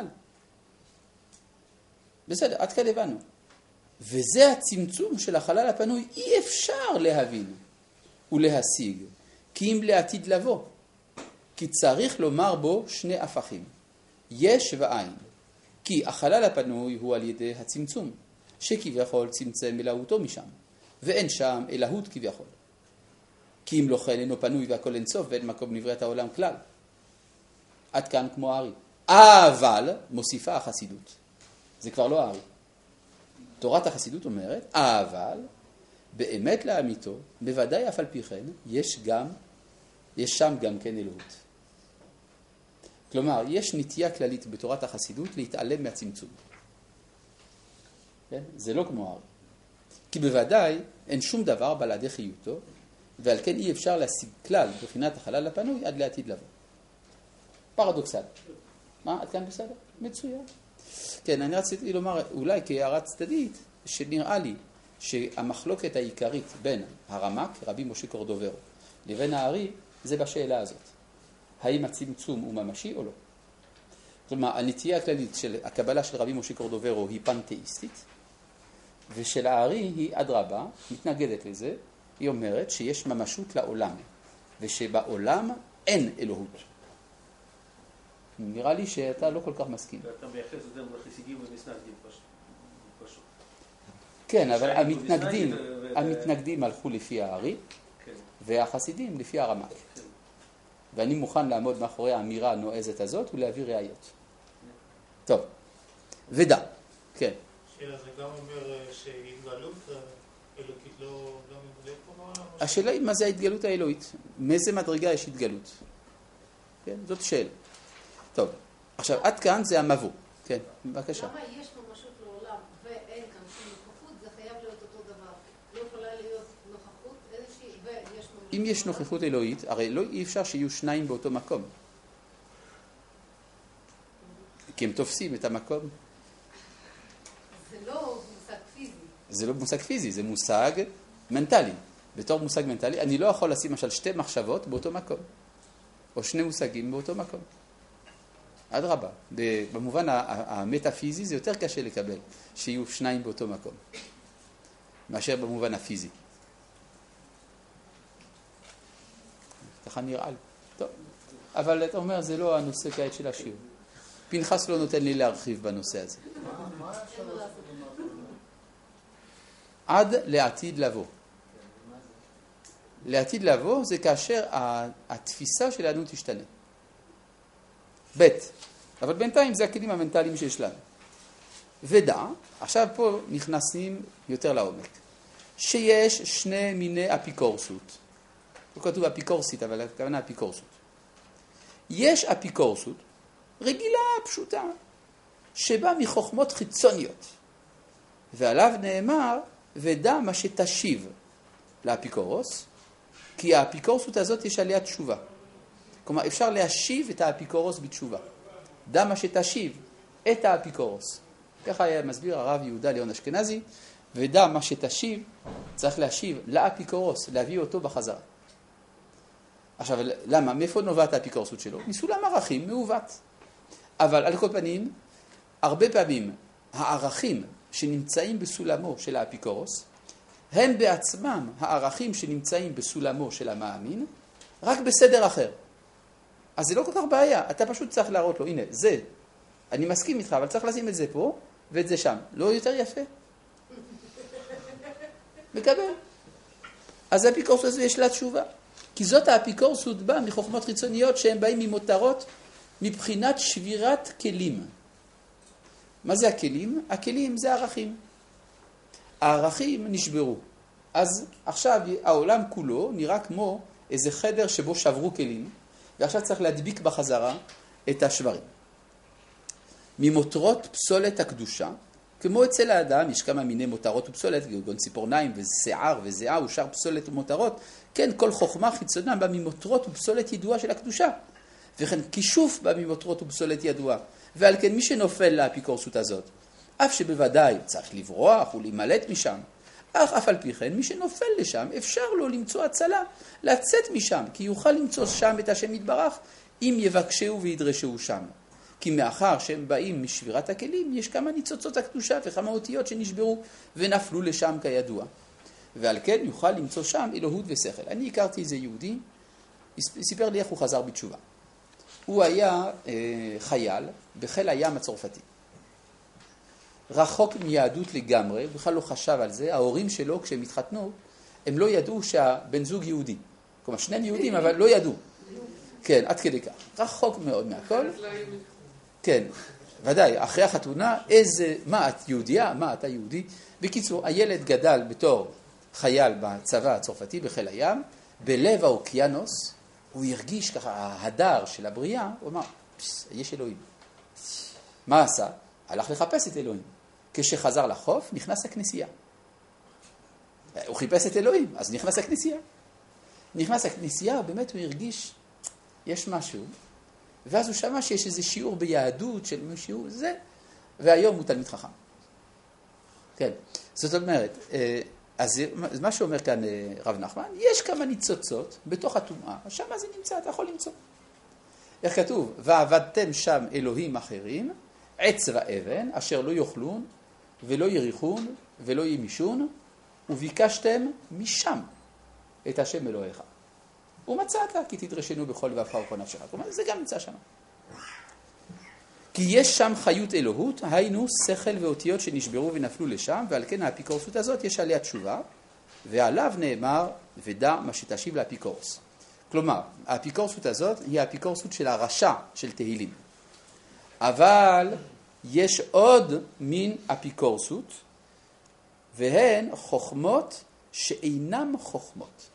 בסדר, עד כאן הבנו. וזה הצמצום של החלל הפנוי, אי אפשר להבין ולהשיג, כי אם לעתיד לבוא. כי צריך לומר בו שני הפכים, יש ואין. כי החלל הפנוי הוא על ידי הצמצום, שכביכול צמצם אלוהותו משם, ואין שם אלוהות כביכול. כי אם לא כן אינו פנוי והכל אינסוף ואין מקום לבריאת העולם כלל. עד כאן כמו הארי. אבל מוסיפה החסידות. זה כבר לא הארי. תורת החסידות אומרת, אבל באמת לאמיתו, בוודאי אף על פי כן, יש גם, יש שם גם כן אלוהות. כלומר, יש נטייה כללית בתורת החסידות להתעלם מהצמצום. כן? זה לא כמו הארי. כי בוודאי אין שום דבר בלעדי חיותו, ועל כן אי אפשר להשיג כלל בחינת החלל הפנוי עד לעתיד לבוא. פרדוקסל. מה? עד כאן בסדר? מצוין. כן, אני רציתי לומר אולי כהערה צדדית, שנראה לי שהמחלוקת העיקרית בין הרמ"ק, רבי משה קורדוברו, לבין הארי, זה בשאלה הזאת. האם הצמצום הוא ממשי או לא? כלומר, הנטייה הכללית של הקבלה של רבי משה קורדוברו היא פנתאיסטית, ושל הארי היא אדרבה, מתנגדת לזה, היא אומרת שיש ממשות לעולם, ושבעולם אין אלוהות. נראה לי שאתה לא כל כך מסכים. ואתה מייחס את זה לחסידים ומסנגדים פשוט. כן, אבל שי המתנגדים, בודיסאי ו- המתנגדים הלכו לפי הארי, כן. והחסידים לפי הרמ"ק. ואני מוכן לעמוד מאחורי האמירה הנועזת הזאת ולהביא ראיות. טוב, ודע, כן. שאלה, זה גם אומר אה, שהתגלות אה, אלוקית לא גם מתגלית פה בעולם? השאלה היא מה זה ההתגלות האלוהית, מאיזה מדרגה יש התגלות. כן, זאת שאלה. טוב, עכשיו עד כאן זה המבוא. כן, בבקשה. למה יש ממשות לעולם ואין כאן שום נוכחות? זה חייב להיות אותו דבר. לא יכולה להיות נוכחות איזושהי ויש ממשות. אם יש נוכחות אלוהית, הרי לא אי אפשר שיהיו שניים באותו מקום. כי הם תופסים את המקום. זה לא מושג פיזי. זה לא מושג פיזי, זה מושג מנטלי. בתור מושג מנטלי, אני לא יכול לשים למשל שתי מחשבות באותו מקום. או שני מושגים באותו מקום. עד רבה. במובן המטאפיזי זה יותר קשה לקבל שיהיו שניים באותו מקום. מאשר במובן הפיזי. ככה נראה לי. טוב. אבל אתה אומר, זה לא הנושא כעת של השיעור. פנחס לא נותן לי להרחיב בנושא הזה. עד לעתיד לבוא. לעתיד לבוא זה כאשר התפיסה שלנו תשתנה. ב' אבל בינתיים זה הכלים המנטליים שיש לנו. ודע, עכשיו פה נכנסים יותר לעומק, שיש שני מיני אפיקורסות. לא כתוב אפיקורסית, אבל הכוונה אפיקורסות. יש אפיקורסות רגילה, פשוטה, שבאה מחוכמות חיצוניות. ועליו נאמר, ודע מה שתשיב לאפיקורוס, כי האפיקורסות הזאת יש עליה תשובה. כלומר, אפשר להשיב את האפיקורוס בתשובה. דע מה שתשיב את האפיקורוס. ככה היה מסביר הרב יהודה ליאון אשכנזי, ודע מה שתשיב, צריך להשיב לאפיקורוס, להביא אותו בחזרה. עכשיו, למה? מאיפה נובעת האפיקורסות שלו? מסולם ערכים מעוות. אבל על כל פנים, הרבה פעמים הערכים שנמצאים בסולמו של האפיקורוס, הם בעצמם הערכים שנמצאים בסולמו של המאמין, רק בסדר אחר. אז זה לא כל כך בעיה, אתה פשוט צריך להראות לו, הנה, זה, אני מסכים איתך, אבל צריך לשים את זה פה ואת זה שם. לא יותר יפה? מקבל. אז האפיקורסות הזו יש לה תשובה. כי זאת האפיקורסות באה מחוכמות חיצוניות שהם באים ממותרות מבחינת שבירת כלים. מה זה הכלים? הכלים זה ערכים. הערכים נשברו. אז עכשיו העולם כולו נראה כמו איזה חדר שבו שברו כלים, ועכשיו צריך להדביק בחזרה את השברים. ממותרות פסולת הקדושה, כמו אצל האדם, יש כמה מיני מותרות ופסולת, כגון ציפורניים ושיער וזיעה ושאר פסולת ומותרות, כן, כל חוכמה חיצונה בא ממותרות ופסולת ידועה של הקדושה. וכן כישוף בא ממותרות ופסולת ידועה. ועל כן מי שנופל לאפיקורסות הזאת, אף שבוודאי צריך לברוח ולהימלט משם, אך אף על פי כן מי שנופל לשם אפשר לו למצוא הצלה, לצאת משם, כי יוכל למצוא שם את השם יתברך, אם יבקשהו וידרשהו שם. כי מאחר שהם באים משבירת הכלים, יש כמה ניצוצות הקדושה וכמה אותיות שנשברו ונפלו לשם כידוע. ועל כן יוכל למצוא שם אלוהות ושכל. אני הכרתי איזה יהודי, סיפר לי איך הוא חזר בתשובה. הוא היה אה, חייל בחיל הים הצרפתי. רחוק מיהדות לגמרי, הוא בכלל לא חשב על זה. ההורים שלו כשהם התחתנו, הם לא ידעו שהבן זוג יהודי. כלומר, שניהם יהודים, אבל לא ידעו. כן, עד כדי כך. רחוק מאוד מהכל. כן, ודאי, אחרי החתונה, איזה, מה את יהודייה? מה אתה יהודי? בקיצור, הילד גדל בתור חייל בצבא הצרפתי בחיל הים, בלב האוקיינוס, הוא הרגיש ככה, ההדר של הבריאה, הוא אמר, יש אלוהים. מה עשה? הלך לחפש את אלוהים. כשחזר לחוף, נכנס לכנסייה. הוא חיפש את אלוהים, אז נכנס לכנסייה. נכנס לכנסייה, ובאמת הוא הרגיש, יש משהו, ואז הוא שמע שיש איזה שיעור ביהדות של מישהו, זה, והיום הוא תלמיד חכם. כן, זאת אומרת, אז מה שאומר כאן רב נחמן, יש כמה ניצוצות בתוך הטומאה, שם זה נמצא, אתה יכול למצוא. איך כתוב? ועבדתם שם אלוהים אחרים, עץ ואבן, אשר לא יאכלון, ולא יריחון, ולא ימישון, וביקשתם משם את השם אלוהיך. ומצאת, כי תדרשנו בכל לבבך ובכל נפשך. כלומר, זה גם נמצא שם. כי יש שם חיות אלוהות, היינו שכל ואותיות שנשברו ונפלו לשם, ועל כן האפיקורסות הזאת יש עליה תשובה, ועליו נאמר, ודע מה שתשיב לאפיקורס. כלומר, האפיקורסות הזאת היא האפיקורסות של הרשע של תהילים. אבל יש עוד מין אפיקורסות, והן חוכמות שאינם חוכמות.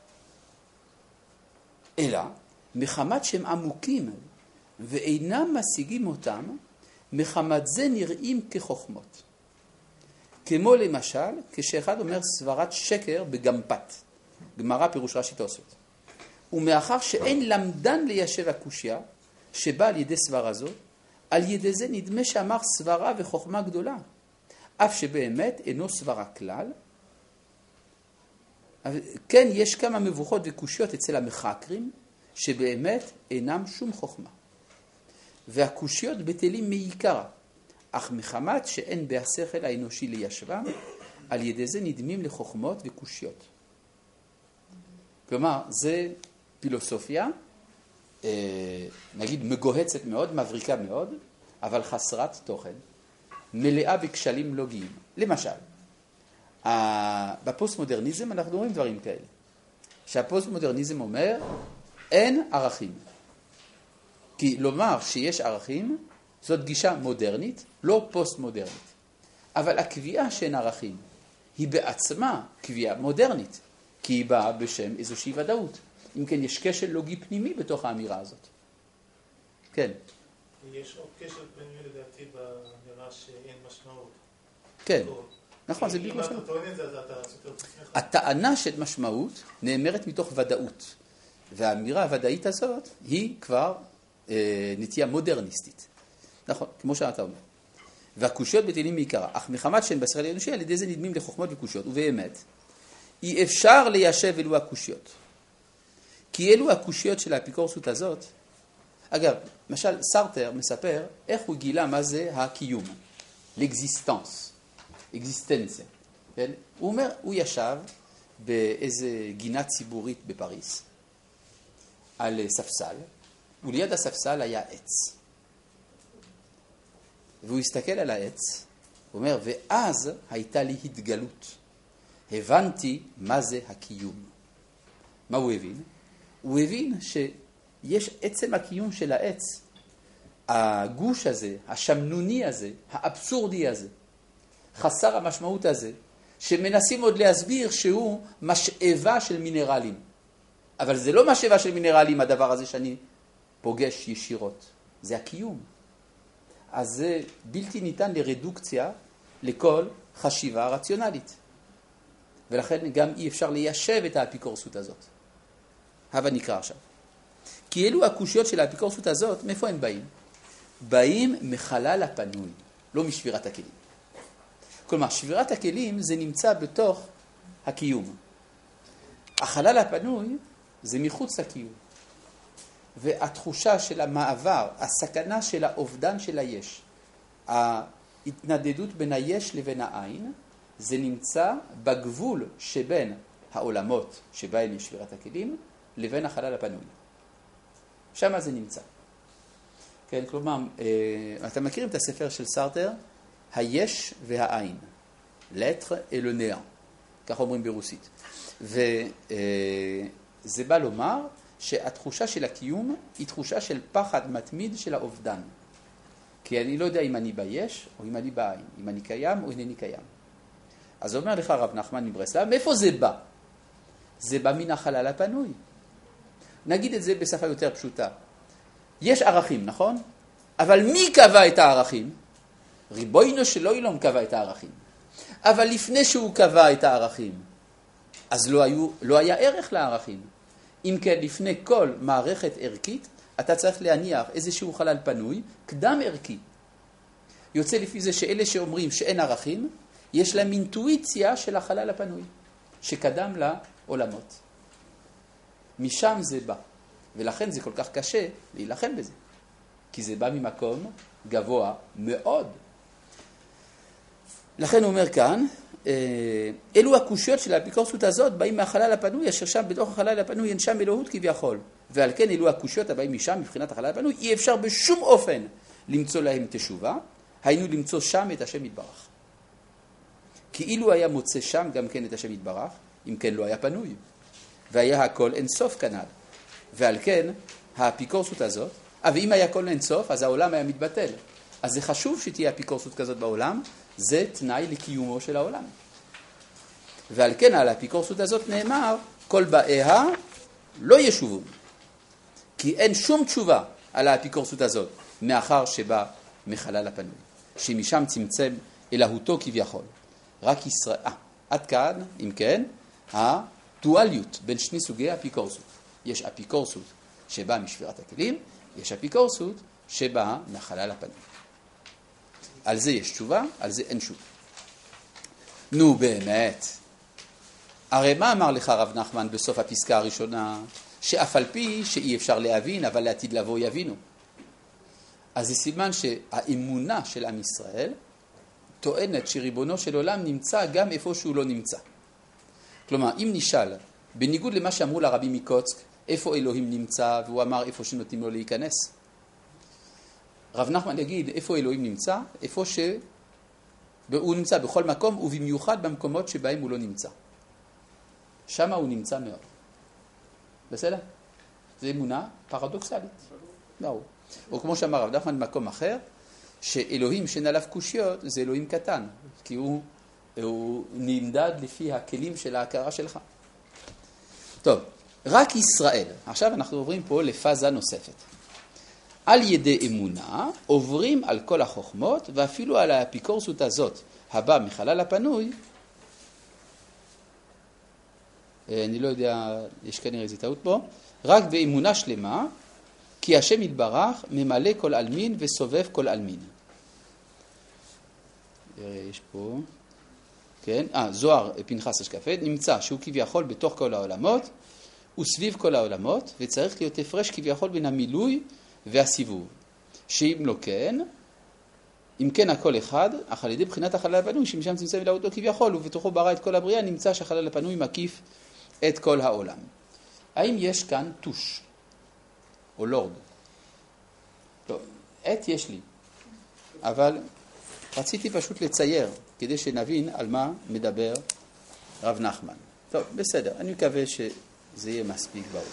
אלא, מחמת שהם עמוקים ואינם משיגים אותם, מחמת זה נראים כחוכמות. כמו למשל, כשאחד אומר סברת שקר בגמפת, גמרא פירוש רש"י תוספות. ומאחר שאין למדן ליישב הקושיה, שבא על ידי סברה זו, על ידי זה נדמה שאמר סברה וחוכמה גדולה, אף שבאמת אינו סברה כלל. כן, יש כמה מבוכות וקושיות אצל המחקרים, שבאמת אינם שום חוכמה. והקושיות בטלים מעיקרה, אך מחמת שאין בהשכל האנושי ליישבם, על ידי זה נדמים לחוכמות וקושיות. כלומר, זה פילוסופיה, נגיד מגוהצת מאוד, מבריקה מאוד, אבל חסרת תוכן, מלאה בכשלים לוגיים. למשל, בפוסט-מודרניזם אנחנו רואים דברים כאלה. שהפוסט-מודרניזם אומר, אין ערכים. כי לומר שיש ערכים, זאת גישה מודרנית, לא פוסט-מודרנית. אבל הקביעה שאין ערכים היא בעצמה קביעה מודרנית, כי היא באה בשם איזושהי ודאות. אם כן, יש כשל לוגי פנימי בתוך האמירה הזאת. כן. יש עוד כשל פנימי לדעתי באמירה שאין משמעות. כן. נכון, זה בדיוק משמעות. אם אתה טוען את זה, אז אתה סותר את עצמך. הטענה של משמעות נאמרת מתוך ודאות. והאמירה הוודאית הזאת היא כבר אה, נטייה מודרניסטית. נכון, כמו שאתה אומר. והקושיות בטלים מעיקרה, אך מחמת שאין בשכל האנושי, על ידי זה נדמים לחוכמות וקושיות. ובאמת, אי אפשר ליישב אלו הקושיות. כי אלו הקושיות של האפיקורסות הזאת, אגב, למשל, סרטר מספר איך הוא גילה מה זה הקיום, לאקזיסטנס, אקזיסטנציה. כן? הוא אומר, הוא ישב באיזה גינה ציבורית בפריס, על ספסל, וליד הספסל היה עץ. והוא הסתכל על העץ, הוא אומר, ואז הייתה לי התגלות. הבנתי מה זה הקיום. מה הוא הבין? הוא הבין שיש עצם הקיום של העץ, הגוש הזה, השמנוני הזה, האבסורדי הזה, חסר המשמעות הזה, שמנסים עוד להסביר שהוא משאבה של מינרלים. אבל זה לא משאבה של מינרלים, הדבר הזה שאני פוגש ישירות. זה הקיום. אז זה בלתי ניתן לרדוקציה לכל חשיבה רציונלית. ולכן גם אי אפשר ליישב את האפיקורסות הזאת. הבה נקרא עכשיו. כי אלו הקושיות של האפיקורסות הזאת, מאיפה הם באים? באים מחלל הפנוי, לא משבירת הכלים. כלומר, שבירת הכלים זה נמצא בתוך הקיום. החלל הפנוי זה מחוץ לקיום. והתחושה של המעבר, הסכנה של האובדן של היש, ההתנדדות בין היש לבין העין, זה נמצא בגבול שבין העולמות שבהם יש שבירת הכלים, לבין החלל הפנוי. שם זה נמצא. כן, כלומר, אתה מכירים את הספר של סרטר? היש והעין. l'être et le néant. כך אומרים ברוסית. וזה בא לומר שהתחושה של הקיום היא תחושה של פחד מתמיד של האובדן. כי אני לא יודע אם אני ביש או אם אני בעין, אם אני קיים או אינני קיים. אז אומר לך רב נחמן מברסלב, מאיפה זה בא? זה בא מן החלל הפנוי. נגיד את זה בשפה יותר פשוטה. יש ערכים, נכון? אבל מי קבע את הערכים? ריבונו של עולם קבע את הערכים. אבל לפני שהוא קבע את הערכים, אז לא, היו, לא היה ערך לערכים. אם כן, לפני כל מערכת ערכית, אתה צריך להניח איזשהו חלל פנוי, קדם ערכי. יוצא לפי זה שאלה שאומרים שאין ערכים, יש להם אינטואיציה של החלל הפנוי, שקדם לעולמות. משם זה בא. ולכן זה כל כך קשה להילחם בזה. כי זה בא ממקום גבוה מאוד. לכן הוא אומר כאן, אלו הקושיות של האפיקורסות הזאת באים מהחלל הפנוי, אשר שם בתוך החלל הפנוי אין שם אלוהות כביכול. ועל כן אלו הקושיות הבאים משם מבחינת החלל הפנוי, אי אפשר בשום אופן למצוא להם תשובה, היינו למצוא שם את השם יתברך. כי אילו היה מוצא שם גם כן את השם יתברך, אם כן לא היה פנוי. והיה הכל אינסוף כנ"ל. ועל כן, האפיקורסות הזאת, ואם היה הכל אינסוף, אז העולם היה מתבטל. אז זה חשוב שתהיה אפיקורסות כזאת בעולם, זה תנאי לקיומו של העולם. ועל כן, על האפיקורסות הזאת נאמר, כל באיה לא ישובון. כי אין שום תשובה על האפיקורסות הזאת, מאחר שבא מחלל הפנוי. שמשם צמצם אלהותו כביכול. רק ישראל, אה, עד כאן, אם כן, הדואליות בין שני סוגי האפיקורסות. יש אפיקורסות שבאה משבירת הכלים, יש אפיקורסות שבאה מחלל הפנוי. על זה יש תשובה, על זה אין תשובה. נו באמת, הרי מה אמר לך רב נחמן בסוף הפסקה הראשונה? שאף על פי שאי אפשר להבין, אבל לעתיד לבוא יבינו. אז זה סימן שהאמונה של עם ישראל טוענת שריבונו של עולם נמצא גם איפה שהוא לא נמצא. כלומר, אם נשאל, בניגוד למה שאמרו לרבי מקוצק, איפה אלוהים נמצא, והוא אמר איפה שנותנים לו להיכנס, רב נחמן יגיד איפה אלוהים נמצא, איפה שהוא נמצא בכל מקום, ובמיוחד במקומות שבהם הוא לא נמצא. שמה הוא נמצא מאוד. בסדר? זו אמונה פרדוקסלית. לא. או כמו שאמר רב נחמן במקום אחר, שאלוהים שאין עליו קושיות זה אלוהים קטן, כי הוא, הוא נמדד לפי הכלים של ההכרה שלך. טוב, רק ישראל. עכשיו אנחנו עוברים פה לפאזה נוספת. על ידי אמונה עוברים על כל החוכמות, ואפילו על האפיקורסות הזאת הבא מחלל הפנוי, אני לא יודע, יש כנראה איזו טעות פה, רק באמונה שלמה, כי השם יתברך ממלא כל אלמין וסובב כל אלמין. יש פה, כן, אה, זוהר פנחס השקפת, נמצא שהוא כביכול בתוך כל העולמות, וסביב כל העולמות, וצריך להיות הפרש כביכול בין המילוי והסיבוב. שאם לא כן, אם כן הכל אחד, אך על ידי בחינת החלל הפנוי, שמשם צמצם אלהותו כביכול, ובתוכו ברא את כל הבריאה, נמצא שהחלל הפנוי מקיף את כל העולם. האם יש כאן טוש? או לורד? לא, עת יש לי. אבל רציתי פשוט לצייר, כדי שנבין על מה מדבר רב נחמן. טוב, בסדר, אני מקווה שזה יהיה מספיק ברור.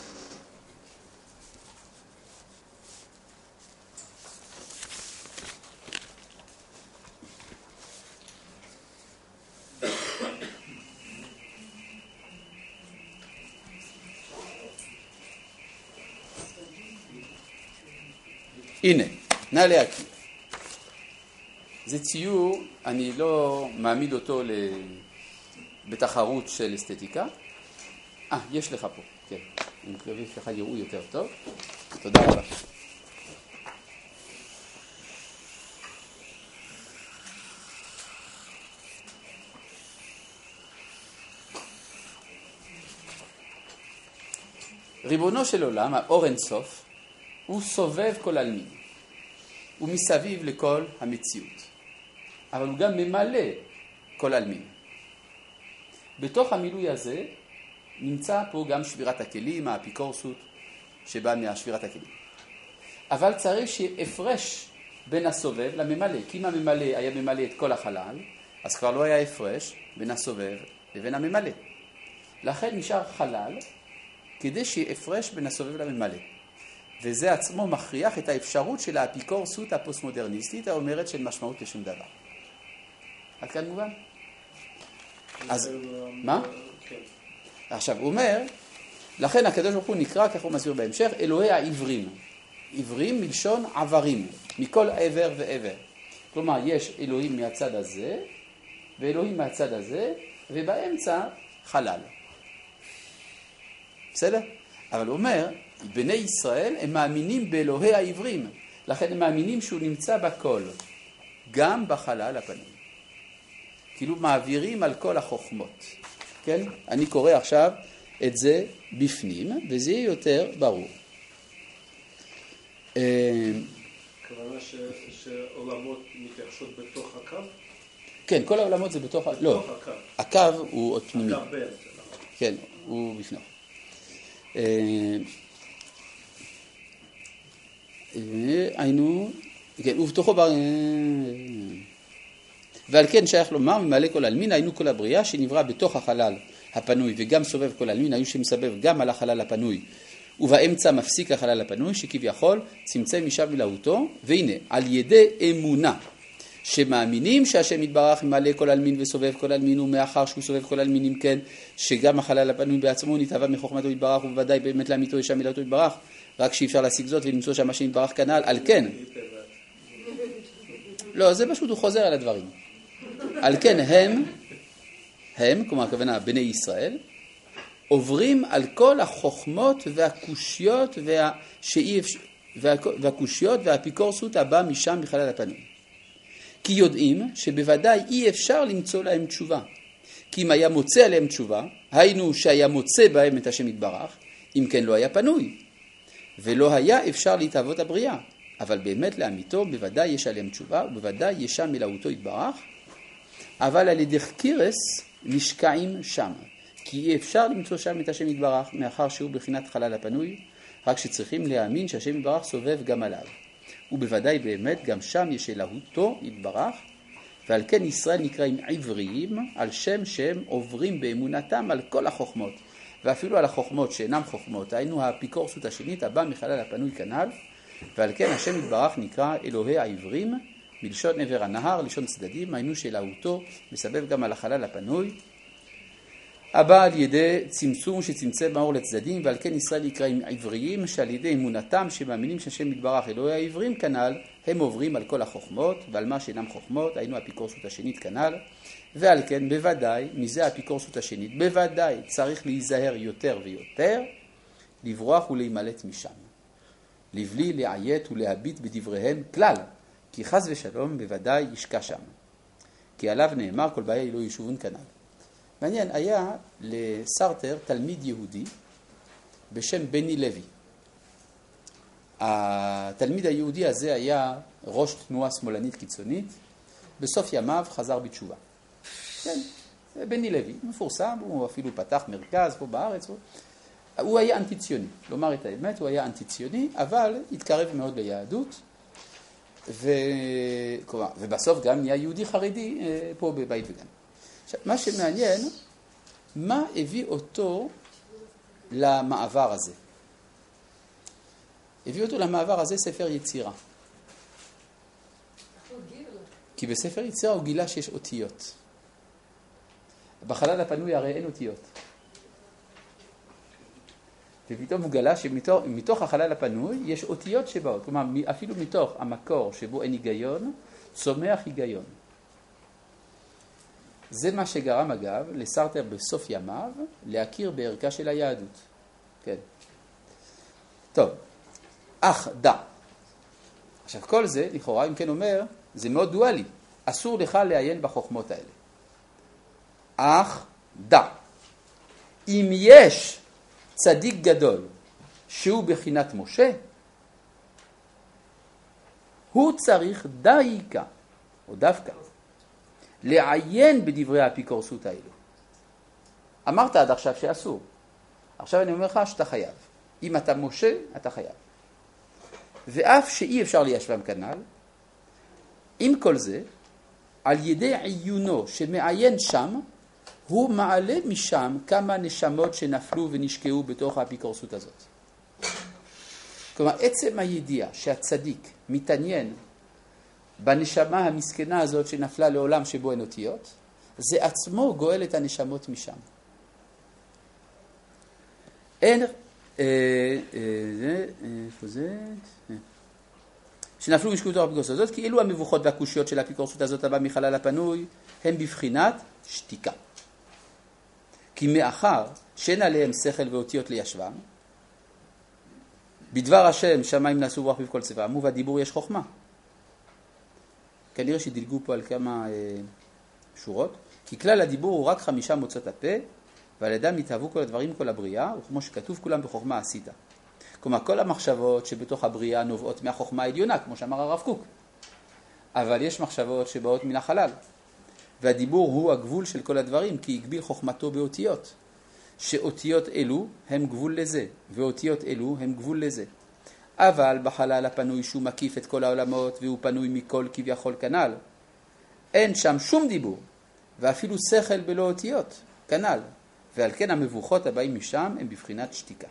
הנה, נא להכיר. זה ציור, אני לא מעמיד אותו בתחרות של אסתטיקה. אה, יש לך פה, כן. אני מקווה שלך יראו יותר טוב. תודה רבה. ריבונו של עולם, האור אין סוף, הוא סובב כל אלמין. הוא מסביב לכל המציאות. אבל הוא גם ממלא כל אלמין. בתוך המילוי הזה נמצא פה גם שבירת הכלים, האפיקורסות שבאה מהשבירת הכלים. אבל צריך שהפרש בין הסובב לממלא. כי אם הממלא היה ממלא את כל החלל, אז כבר לא היה הפרש בין הסובב לבין הממלא. לכן נשאר חלל כדי שיפרש בין הסובב לממלא. וזה עצמו מכריח את האפשרות של האפיקורסות הפוסט-מודרניסטית, האומרת של משמעות לשום דבר. עד כאן מובן? אז, מה? עכשיו, הוא אומר, לכן הקדוש ברוך הוא נקרא, כך הוא מסביר בהמשך, אלוהי העברים. עברים מלשון עברים, מכל עבר ועבר. כלומר, יש אלוהים מהצד הזה, ואלוהים מהצד הזה, ובאמצע חלל. בסדר? אבל הוא אומר, בני ישראל הם מאמינים באלוהי העברים, לכן הם מאמינים שהוא נמצא בכל, גם בחלל הפנוי. כאילו מעבירים על כל החוכמות. כן? אני קורא עכשיו את זה בפנים, וזה יהיה יותר ברור. כוונה שעולמות מתייחסות בתוך הקו? כן, כל העולמות זה בתוך... לא, הקו הוא עוד פנימי. הקו באמצע. כן, הוא בפנים. היינו, כן, ובתוכו בר... ועל כן שייך לומר, ממלא כל עלמין, היינו כל הבריאה שנברא בתוך החלל הפנוי וגם סובב כל עלמין, היו שמסבב גם על החלל הפנוי, ובאמצע מפסיק החלל הפנוי, שכביכול צמצם משם מלאותו, והנה, על ידי אמונה, שמאמינים שהשם יתברך ממלא כל עלמין וסובב כל עלמין, ומאחר שהוא סובב כל עלמין, אם כן, שגם החלל הפנוי בעצמו נתהווה מחוכמתו יתברך, ובוודאי באמת לאמיתו יש שם מילאותו יתברך, רק שאי אפשר להשיג זאת ולמצוא שם השם יתברך כנ"ל, על כן. לא, זה פשוט הוא חוזר על הדברים. על כן הם, הם, כלומר הכוונה בני ישראל, עוברים על כל החוכמות והקושיות וה... וה... והקושיות והאפיקורסות הבאה משם מחלל הפנוי. כי יודעים שבוודאי אי אפשר למצוא להם תשובה. כי אם היה מוצא עליהם תשובה, היינו שהיה מוצא בהם את השם יתברך, אם כן לא היה פנוי. ולא היה אפשר להתאבות הבריאה. אבל באמת לאמיתו בוודאי יש עליהם תשובה, ובוודאי יש שם מלאותו יתברך, אבל על ידי קירס נשקעים שם. כי אי אפשר למצוא שם את השם יתברך, מאחר שהוא בחינת חלל הפנוי, רק שצריכים להאמין שהשם יתברך סובב גם עליו. ובוודאי באמת גם שם יש אלוהותו יתברך, ועל כן ישראל נקראים עבריים, על שם שהם עוברים באמונתם על כל החוכמות, ואפילו על החוכמות שאינם חוכמות, היינו האפיקורסות השנית הבא מחלל הפנוי כנ"ל, ועל כן השם יתברך נקרא אלוהי העברים, מלשון עבר הנהר, לשון צדדים, היינו שאלוהותו מסבב גם על החלל הפנוי, הבא על ידי צמצום שצמצם מאור לצדדים, ועל כן ישראל נקראים עבריים, שעל ידי אמונתם שמאמינים שהשם יתברך אלוהי העברים כנ"ל, הם עוברים על כל החוכמות, ועל מה שאינם חוכמות, היינו האפיקורסות השנית כנ"ל, ועל כן בוודאי, מזה האפיקורסות השנית, בוודאי צריך להיזהר יותר ויותר, לברוח ולהימלט משם. לבלי לעיית ולהביט בדבריהם כלל, כי חס ושלום בוודאי ישקע שם. כי עליו נאמר כל באי לא ישובון כנ"ל. מעניין, היה לסרטר תלמיד יהודי בשם בני לוי. התלמיד היהודי הזה היה ראש תנועה שמאלנית קיצונית, בסוף ימיו חזר בתשובה. כן, בני לוי, מפורסם, הוא אפילו פתח מרכז פה בארץ. הוא היה אנטי-ציוני, לומר את האמת, הוא היה אנטי-ציוני, אבל התקרב מאוד ליהדות, ו... ובסוף גם נהיה יהודי חרדי פה בבית וגן. עכשיו, מה שמעניין, מה הביא אותו למעבר הזה? הביא אותו למעבר הזה ספר יצירה. כי בספר יצירה הוא גילה שיש אותיות. בחלל הפנוי הרי אין אותיות. ופתאום הוא גלה שמתוך החלל הפנוי יש אותיות שבאות. כלומר, אפילו מתוך המקור שבו אין היגיון, צומח היגיון. זה מה שגרם אגב לסרטר בסוף ימיו להכיר בערכה של היהדות. כן. טוב. אך דע. עכשיו כל זה לכאורה אם כן אומר זה מאוד דואלי. אסור לך לעיין בחוכמות האלה. אך דע. אם יש צדיק גדול שהוא בחינת משה, הוא צריך דייקה או דווקא לעיין בדברי האפיקורסות האלו. אמרת עד עכשיו שאסור. עכשיו אני אומר לך שאתה חייב. אם אתה משה, אתה חייב. ואף שאי אפשר ליישבם כנ"ל, עם כל זה, על ידי עיונו שמעיין שם, הוא מעלה משם כמה נשמות שנפלו ונשקעו בתוך האפיקורסות הזאת. כלומר, עצם הידיעה שהצדיק מתעניין בנשמה המסכנה הזאת שנפלה לעולם שבו אין אותיות, זה עצמו גואל את הנשמות משם. אין, אה, אה, זה, איפה זה? שנפלו ונשקעו בתוך האפיקורסות הזאת, כי אלו המבוכות והקושיות של האפיקורסות הזאת הבאה מחלל הפנוי, הם בבחינת שתיקה. כי מאחר שאין עליהם שכל ואותיות ליישבם, בדבר השם שמיים נעשו רוח בכל צבעם, ובדיבור יש חוכמה. כנראה שדילגו פה על כמה אה, שורות, כי כלל הדיבור הוא רק חמישה מוצאות הפה, ועל ידם נתהוו כל הדברים כל הבריאה, וכמו שכתוב כולם בחוכמה עשית. כלומר, כל המחשבות שבתוך הבריאה נובעות מהחוכמה העליונה, כמו שאמר הרב קוק. אבל יש מחשבות שבאות מן החלל. והדיבור הוא הגבול של כל הדברים, כי הגביל חוכמתו באותיות. שאותיות אלו הם גבול לזה, ואותיות אלו הם גבול לזה. אבל בחלל הפנוי שהוא מקיף את כל העולמות והוא פנוי מכל כביכול כנ"ל, אין שם שום דיבור ואפילו שכל בלא אותיות כנ"ל, ועל כן המבוכות הבאים משם הם בבחינת שתיקה.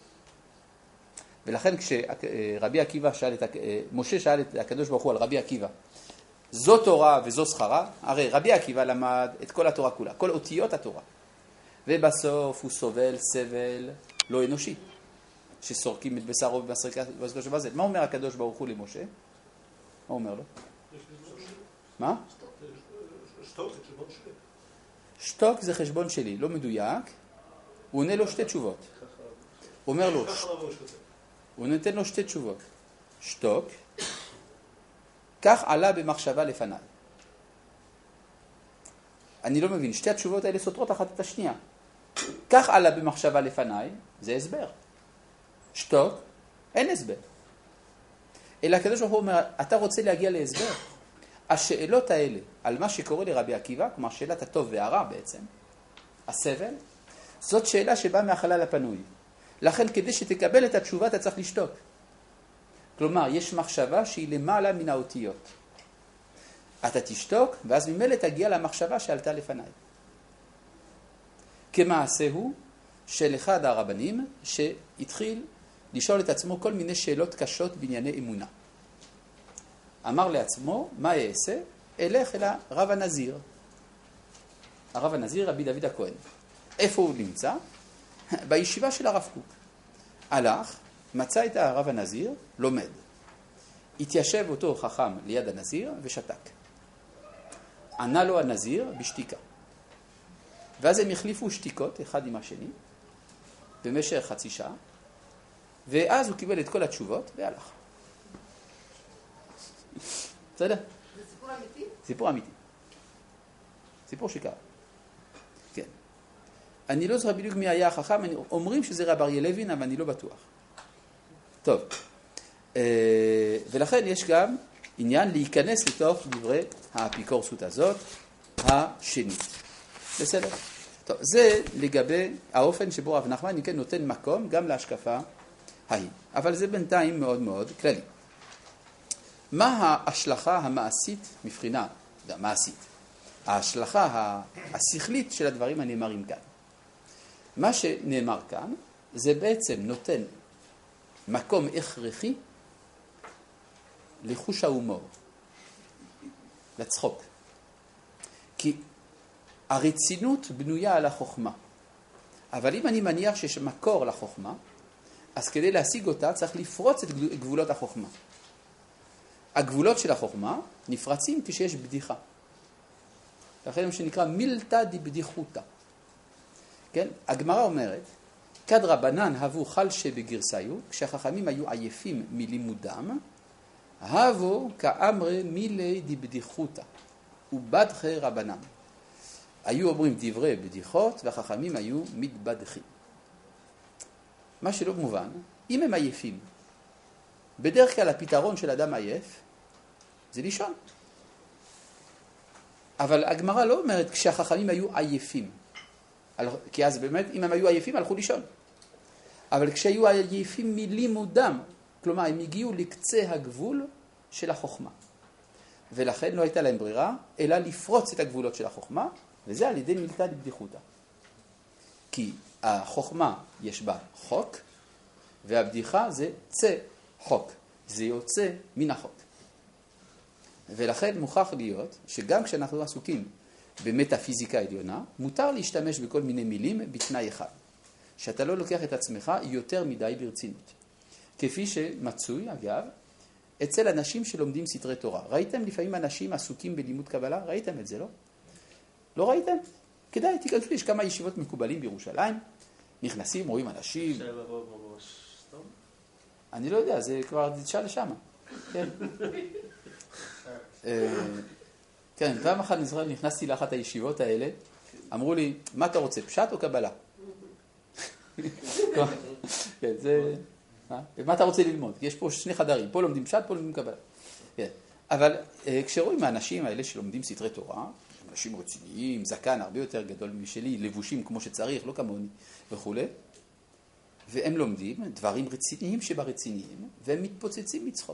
ולכן כשרבי עקיבא שאל את, משה שאל את הקדוש ברוך הוא על רבי עקיבא, זו תורה וזו שכרה, הרי רבי עקיבא למד את כל התורה כולה, כל אותיות התורה, ובסוף הוא סובל סבל לא אנושי, שסורקים את בשרו במסרקת ובסקו שבזל. מה אומר הקדוש ברוך הוא למשה? מה הוא אומר לו? מה? שתוק זה חשבון שלי. שתוק זה חשבון שלי, לא מדויק. הוא עונה לו שתי תשובות. הוא אומר לו, הוא נותן לו שתי תשובות. שתוק, כך עלה במחשבה לפניי. אני לא מבין, שתי התשובות האלה סותרות אחת את השנייה. כך עלה במחשבה לפניי, זה הסבר. שתוק, אין הסבר. אלא הקדוש ברוך הוא אומר, אתה רוצה להגיע להסבר. השאלות האלה, על מה שקורה לרבי עקיבא, כלומר שאלת הטוב והרע בעצם, הסבל, זאת שאלה שבאה מהחלל הפנוי. לכן כדי שתקבל את התשובה אתה צריך לשתוק. כלומר, יש מחשבה שהיא למעלה מן האותיות. אתה תשתוק, ואז ממילא תגיע למחשבה שעלתה לפניי. כמעשה הוא של אחד הרבנים שהתחיל לשאול את עצמו כל מיני שאלות קשות בענייני אמונה. אמר לעצמו, מה יעשה? אלך אל הרב הנזיר. הרב הנזיר, רבי דוד הכהן. איפה הוא נמצא? בישיבה של הרב קוק. הלך, מצא את הרב הנזיר, לומד. התיישב אותו חכם ליד הנזיר ושתק. ענה לו הנזיר בשתיקה. ואז הם החליפו שתיקות אחד עם השני במשך חצי שעה, ואז הוא קיבל את כל התשובות והלך. בסדר? זה סיפור אמיתי? סיפור אמיתי. סיפור שקרה. כן. אני לא זוכר בדיוק מי היה החכם, אומרים שזה רב אריה לוין, אבל אני לא בטוח. טוב. ולכן יש גם עניין להיכנס לתוך דברי האפיקורסות הזאת, השנית. בסדר? טוב, זה לגבי האופן שבו רב נחמן כן נותן מקום גם להשקפה ההיא. אבל זה בינתיים מאוד מאוד כללי. מה ההשלכה המעשית מבחינה, מעשית, ההשלכה השכלית של הדברים הנאמרים כאן? מה שנאמר כאן זה בעצם נותן מקום הכרחי לחוש ההומור, לצחוק. כי הרצינות בנויה על החוכמה. אבל אם אני מניח שיש מקור לחוכמה, אז כדי להשיג אותה צריך לפרוץ את גבולות החוכמה. הגבולות של החוכמה נפרצים כשיש בדיחה. לכן מה שנקרא מילתא דבדיחותא. כן? הגמרא אומרת, כד רבנן הבו חלשי בגרסיו, כשהחכמים היו עייפים מלימודם, הבו כאמרי מילי דבדיחותא, ובדחי רבנן. היו אומרים דברי בדיחות, והחכמים היו מתבדחים. מה שלא מובן, אם הם עייפים, בדרך כלל הפתרון של אדם עייף זה לישון. אבל הגמרא לא אומרת כשהחכמים היו עייפים. כי אז באמת, אם הם היו עייפים, הלכו לישון. אבל כשהיו עייפים מלימודם, כלומר, הם הגיעו לקצה הגבול של החוכמה. ולכן לא הייתה להם ברירה, אלא לפרוץ את הגבולות של החוכמה, וזה על ידי מילתא דבדיחותא. כי החוכמה יש בה חוק, והבדיחה זה צא חוק. זה יוצא מן החוק. ולכן מוכרח להיות שגם כשאנחנו עסוקים במטאפיזיקה עליונה, מותר להשתמש בכל מיני מילים בתנאי אחד. שאתה לא לוקח את עצמך יותר מדי ברצינות. כפי שמצוי, אגב, אצל אנשים שלומדים סתרי תורה. ראיתם לפעמים אנשים עסוקים בלימוד קבלה? ראיתם את זה, לא? לא ראיתם? כדאי, תיכנסו, יש כמה ישיבות מקובלים בירושלים, נכנסים, רואים אנשים. אני לא יודע, זה כבר תשאל לשם. כן. כן, פעם אחת נכנסתי לאחת הישיבות האלה, אמרו לי, מה אתה רוצה, פשט או קבלה? כן, זה... מה אתה רוצה ללמוד? יש פה שני חדרים, פה לומדים פשט, פה לומדים קבלה. כן. אבל כשרואים האנשים האלה שלומדים סתרי תורה, אנשים רציניים, זקן הרבה יותר גדול משלי, לבושים כמו שצריך, לא כמוני וכו'. והם לומדים דברים רציניים שברציניים, והם מתפוצצים מצחוק.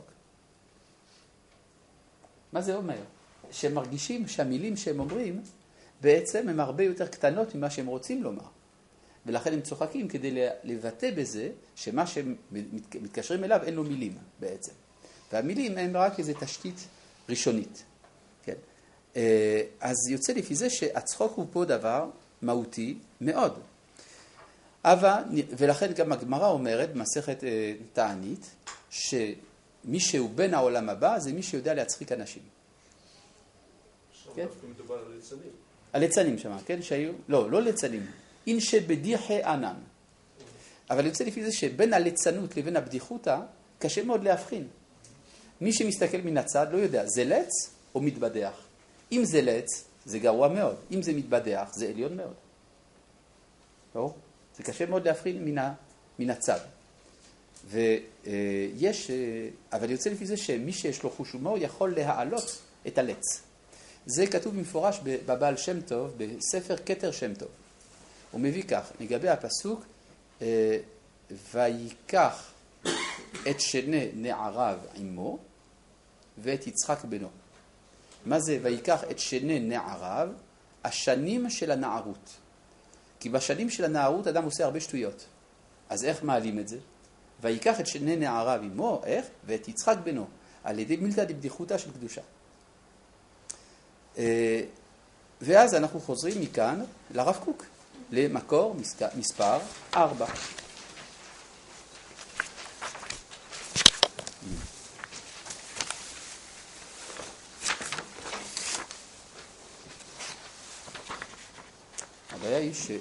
מה זה אומר? שהם מרגישים שהמילים שהם אומרים, בעצם הן הרבה יותר קטנות ממה שהם רוצים לומר. ולכן הם צוחקים כדי לבטא בזה שמה שהם מתקשרים אליו אין לו מילים בעצם. והמילים הן רק איזו תשתית ראשונית. כן. אז יוצא לפי זה שהצחוק הוא פה דבר מהותי מאוד. אבל, ולכן גם הגמרא אומרת במסכת תענית, שמי שהוא בן העולם הבא זה מי שיודע להצחיק אנשים. כן? מדובר על ליצנים. על ליצנים שמה, כן? שהיו, לא, לא ליצנים. אין שבדיחי ענן. אבל יוצא לפי זה שבין הליצנות לבין הבדיחותא, קשה מאוד להבחין. מי שמסתכל מן הצד לא יודע, זה לץ או מתבדח? אם זה לץ, זה גרוע מאוד. אם זה מתבדח, זה עליון מאוד. לא? זה קשה מאוד להבחין מן, ה, מן הצד. ויש, אבל יוצא לפי זה שמי שיש לו חוש הומור יכול להעלות את הלץ. זה כתוב במפורש בבעל שם טוב, בספר כתר שם טוב. הוא מביא כך, לגבי הפסוק, ויקח את שני נעריו עמו ואת יצחק בנו. מה זה ויקח את שני נעריו? השנים של הנערות. כי בשנים של הנערות אדם עושה הרבה שטויות. אז איך מעלים את זה? ויקח את שני נעריו עמו, איך? ואת יצחק בנו, על ידי מילתא דבדיחותא של קדושה. ואז אנחנו חוזרים מכאן לרב קוק, למקור מספר ארבע. הבעיה היא ש...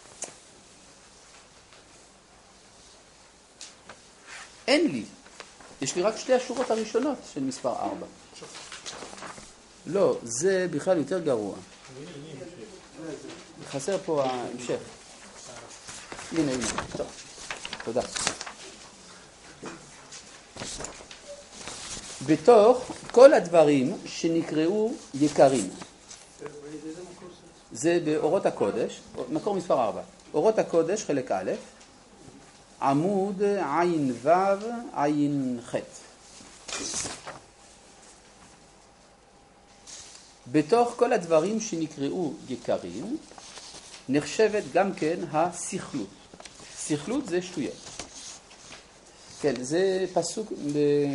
אין לי, יש לי רק שתי השורות הראשונות של מספר ארבע. לא, זה בכלל יותר גרוע. חסר פה ההמשך. הנה, הנה, טוב. תודה. בתוך כל הדברים שנקראו יקרים. זה באורות הקודש, מקור מספר ארבע. אורות הקודש, חלק א', עמוד עין ו' עין ח'. בתוך כל הדברים שנקראו יקרים, נחשבת גם כן הסכלות. סכלות זה שטויות. כן, זה פסוק ב...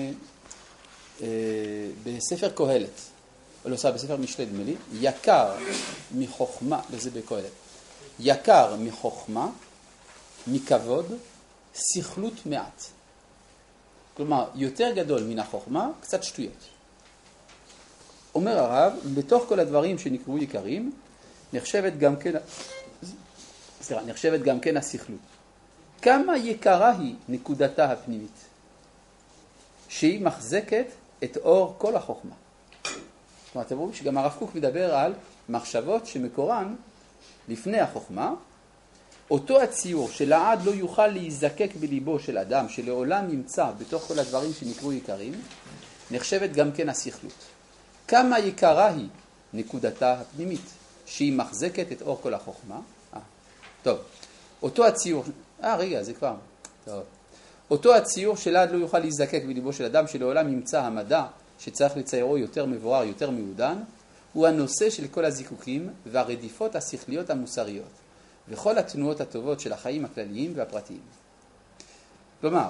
בספר קהלת. או לא, בספר משלי דמה לי. יקר מחוכמה, וזה בקהלת. יקר מחוכמה, מכבוד, סכלות מעט. כלומר, יותר גדול מן החוכמה, קצת שטויות. אומר הרב, בתוך כל הדברים שנקראו יקרים, נחשבת גם כן, סליחה, נחשבת גם כן הסכלות. כמה יקרה היא נקודתה הפנימית, שהיא מחזקת את אור כל החוכמה. זאת אומרת, אתם רואים שגם הרב קוק מדבר על מחשבות שמקורן לפני החוכמה, אותו הציור שלעד לא יוכל להיזקק בליבו של אדם, שלעולם ימצא בתוך כל הדברים שנקראו יקרים, נחשבת גם כן הסכלות. כמה יקרה היא נקודתה הפנימית, שהיא מחזקת את אור כל החוכמה. אה, טוב, אותו הציור, אה רגע, זה כבר, טוב. אותו הציור שלעד לא יוכל להיזקק בליבו של אדם, שלעולם ימצא המדע שצריך לציירו יותר מבואר, יותר מעודן, הוא הנושא של כל הזיקוקים והרדיפות השכליות המוסריות, וכל התנועות הטובות של החיים הכלליים והפרטיים. כלומר,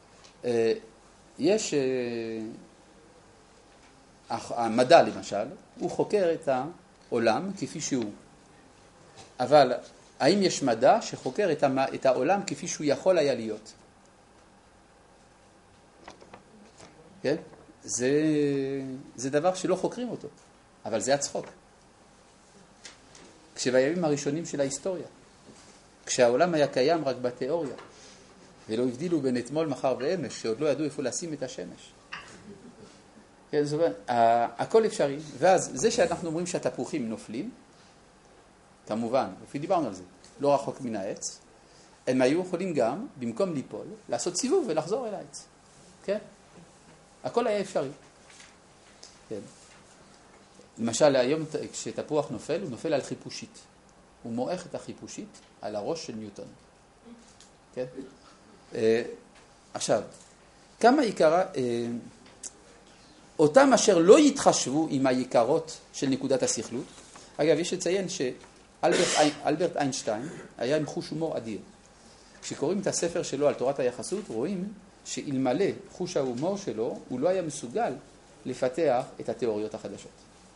יש, המדע למשל, הוא חוקר את העולם כפי שהוא. אבל האם יש מדע שחוקר את העולם כפי שהוא יכול היה להיות? כן? זה, זה דבר שלא חוקרים אותו, אבל זה הצחוק. כשבימים הראשונים של ההיסטוריה, כשהעולם היה קיים רק בתיאוריה, ולא הבדילו בין אתמול, מחר ואמש, שעוד לא ידעו איפה לשים את השמש. כן, זאת אומרת, הכל אפשרי. ואז זה שאנחנו אומרים שהתפוחים נופלים, כמובן, לפי דיברנו על זה, לא רחוק מן העץ, הם היו יכולים גם, במקום ליפול, לעשות סיבוב ולחזור אל העץ. כן? הכל היה אפשרי. כן. למשל, היום כשתפוח נופל, הוא נופל על חיפושית. הוא מועך את החיפושית על הראש של ניוטון. כן? עכשיו, כמה עיקרה, אותם אשר לא יתחשבו עם העיקרות של נקודת הסכלות. אגב, יש לציין שאלברט איינשטיין היה עם חוש הומור אדיר. כשקוראים את הספר שלו על תורת היחסות, רואים שאלמלא חוש ההומור שלו, הוא לא היה מסוגל לפתח את התיאוריות החדשות.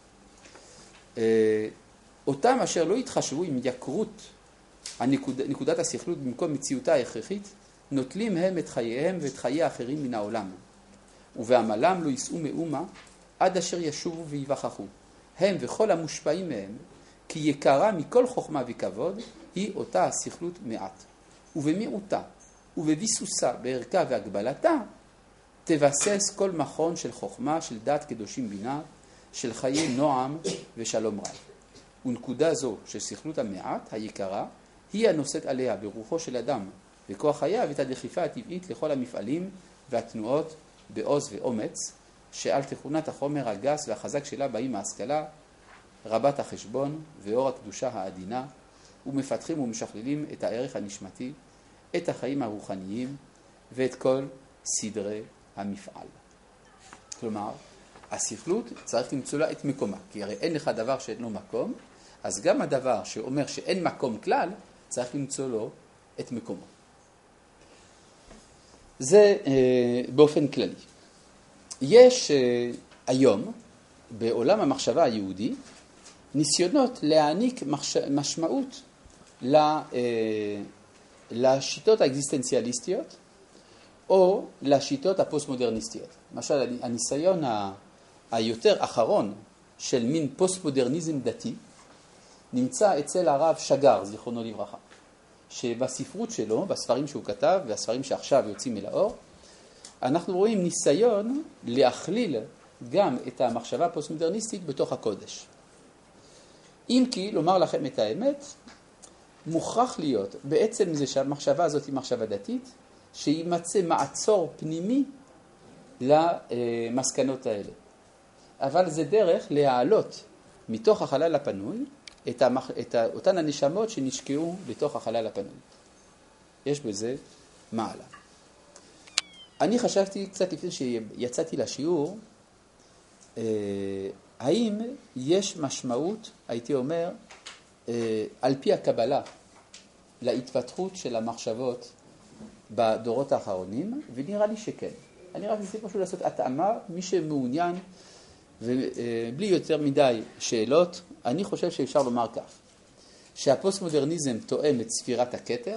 אותם אשר לא יתחשבו עם יקרות הנקוד, נקודת הסכלות במקום מציאותה ההכרחית, נוטלים הם את חייהם ואת חיי האחרים מן העולם. ובעמלם לא יישאו מאומה עד אשר ישובו ויווכחו. הם וכל המושפעים מהם, כי יקרה מכל חוכמה וכבוד, היא אותה הסכלות מעט. ובמיעוטה ובביסוסה בערכה והגבלתה, תבסס כל מכון של חוכמה, של דת קדושים בינה, של חיי נועם ושלום רב. ונקודה זו של סכלות המעט, היקרה, היא הנושאת עליה ברוחו של אדם וכוח חייו את הדחיפה הטבעית לכל המפעלים והתנועות בעוז ואומץ, שעל תכונת החומר הגס והחזק שלה באים ההשכלה, רבת החשבון ואור הקדושה העדינה, ומפתחים ומשכללים את הערך הנשמתי, את החיים הרוחניים ואת כל סדרי המפעל. כלומר, הסכלות צריך למצוא לה את מקומה, כי הרי אין לך דבר שאין לו מקום, אז גם הדבר שאומר שאין מקום כלל, צריך למצוא לו את מקומו. זה אה, באופן כללי. יש אה, היום, בעולם המחשבה היהודי, ניסיונות להעניק מחש... משמעות ל, אה, לשיטות האקזיסטנציאליסטיות, או לשיטות הפוסט-מודרניסטיות. למשל, הניסיון ה... היותר אחרון של מין פוסט-מודרניזם דתי, נמצא אצל הרב שגר, זיכרונו לברכה, שבספרות שלו, בספרים שהוא כתב, והספרים שעכשיו יוצאים אל האור, אנחנו רואים ניסיון להכליל גם את המחשבה הפוסט-מודרניסטית בתוך הקודש. אם כי, לומר לכם את האמת, מוכרח להיות, בעצם זה שהמחשבה הזאת היא מחשבה דתית, שימצא מעצור פנימי למסקנות האלה. אבל זה דרך להעלות מתוך החלל הפנוי את, המח... את אותן הנשמות שנשקעו בתוך החלל הפנוי. יש בזה מעלה. אני חשבתי קצת לפני שיצאתי לשיעור, אה, האם יש משמעות, הייתי אומר, אה, על פי הקבלה, להתפתחות של המחשבות בדורות האחרונים, ונראה לי שכן. אני רק ניסיתי פשוט לעשות התאמה, מי שמעוניין, ובלי יותר מדי שאלות, אני חושב שאפשר לומר כך, שהפוסט-מודרניזם תואם את ספירת הכתר,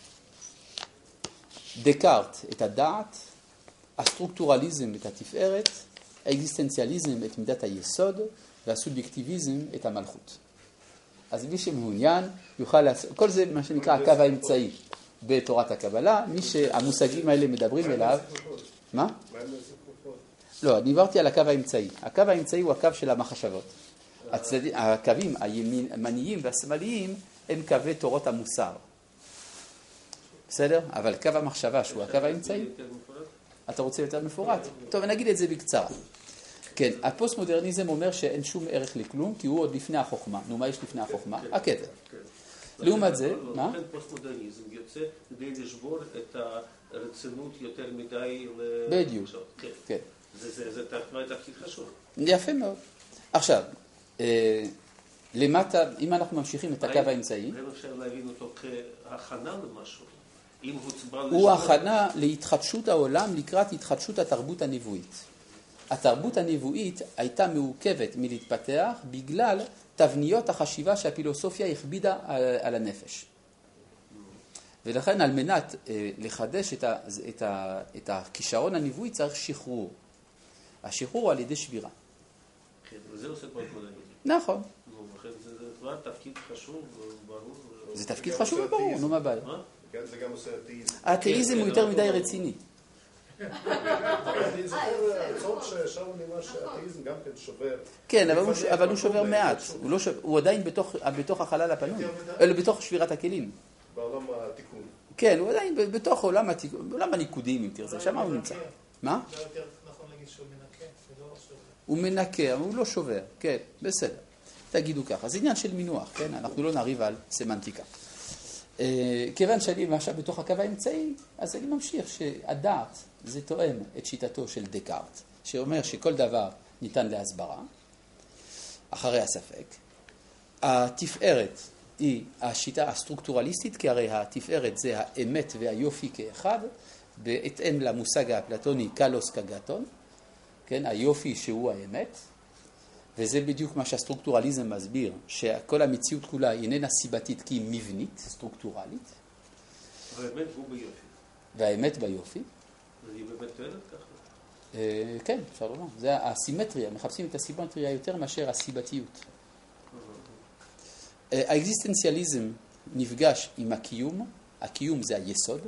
דקארט את הדעת, הסטרוקטורליזם את התפארת, האקזיסטנציאליזם את מידת היסוד, והסובייקטיביזם את המלכות. אז מי שמעוניין יוכל לעשות, כל זה מה שנקרא הקו האמצעי בתורת הקבלה, מי שהמושגים האלה מדברים אליו. מה? לא, אני עברתי על הקו האמצעי. הקו האמצעי הוא הקו של המחשבות. הצדדים, הקווים הימניים והשמאליים הם קווי תורות המוסר. בסדר? אבל קו המחשבה שהוא הקו האמצעי, אתה רוצה יותר מפורט? טוב, נגיד את זה בקצרה. כן, הפוסט-מודרניזם אומר שאין שום ערך לכלום, כי הוא עוד לפני החוכמה. נו, מה יש לפני החוכמה? הכתר. לעומת זה, מה? לכן פוסט-מודרניזם יוצא כדי לשבור את הרצינות יותר מדי בדיוק, כן. זה תפקיד חשוב. יפה מאוד. עכשיו, למטה, אם אנחנו ממשיכים את הקו האמצעי, האם אפשר להבין אותו כהכנה למשהו? הוא הכנה להתחדשות העולם לקראת התחדשות התרבות הנבואית. התרבות הנבואית הייתה מעוכבת מלהתפתח בגלל תבניות החשיבה שהפילוסופיה הכבידה על הנפש. ולכן על מנת לחדש את, ה, את, ה, את הכישרון הנבואי צריך שחרור. השחרור הוא על ידי שבירה. כן, וזה עושה פוסט-מודרניזם. נכון. זה כבר תפקיד חשוב וברור. זה תפקיד חשוב וברור, נו מה בעיה? זה גם עושה אתאיזם. האתאיזם הוא יותר מדי רציני. צורך ששאול נראה שהאתאיזם גם כן שובר. כן, אבל הוא שובר מעט. הוא עדיין בתוך החלל הפנוי, אלא בתוך שבירת הכלים. בעולם התיקון. כן, הוא עדיין בתוך עולם התיקון, בעולם הניקודים, אם תרצה, שם הוא נמצא. מה? זה יותר נכון להגיד שהוא מנקה, זה לא שובר. הוא מנקה, אבל הוא לא שובר. כן, בסדר. תגידו ככה. זה עניין של מינוח, כן? אנחנו לא נריב על סמנטיקה. כיוון שאני למשל בתוך הקו האמצעי, אז אני ממשיך שהדעת זה תואם את שיטתו של דקארט, שאומר שכל דבר ניתן להסברה, אחרי הספק. התפארת היא השיטה הסטרוקטורליסטית, כי הרי התפארת זה האמת והיופי כאחד, בהתאם למושג האפלטוני קלוס קגטון, כן, היופי שהוא האמת, וזה בדיוק מה שהסטרוקטורליזם מסביר, שכל המציאות כולה איננה סיבתית כי היא מבנית, סטרוקטורלית. והאמת הוא ביופי. והאמת ביופי. והיא באמת טוענת ככה. כן, אפשר לומר. זה הסימטריה, מחפשים את הסימטריה יותר מאשר הסיבתיות. האקזיסטנציאליזם נפגש עם הקיום, הקיום זה היסוד.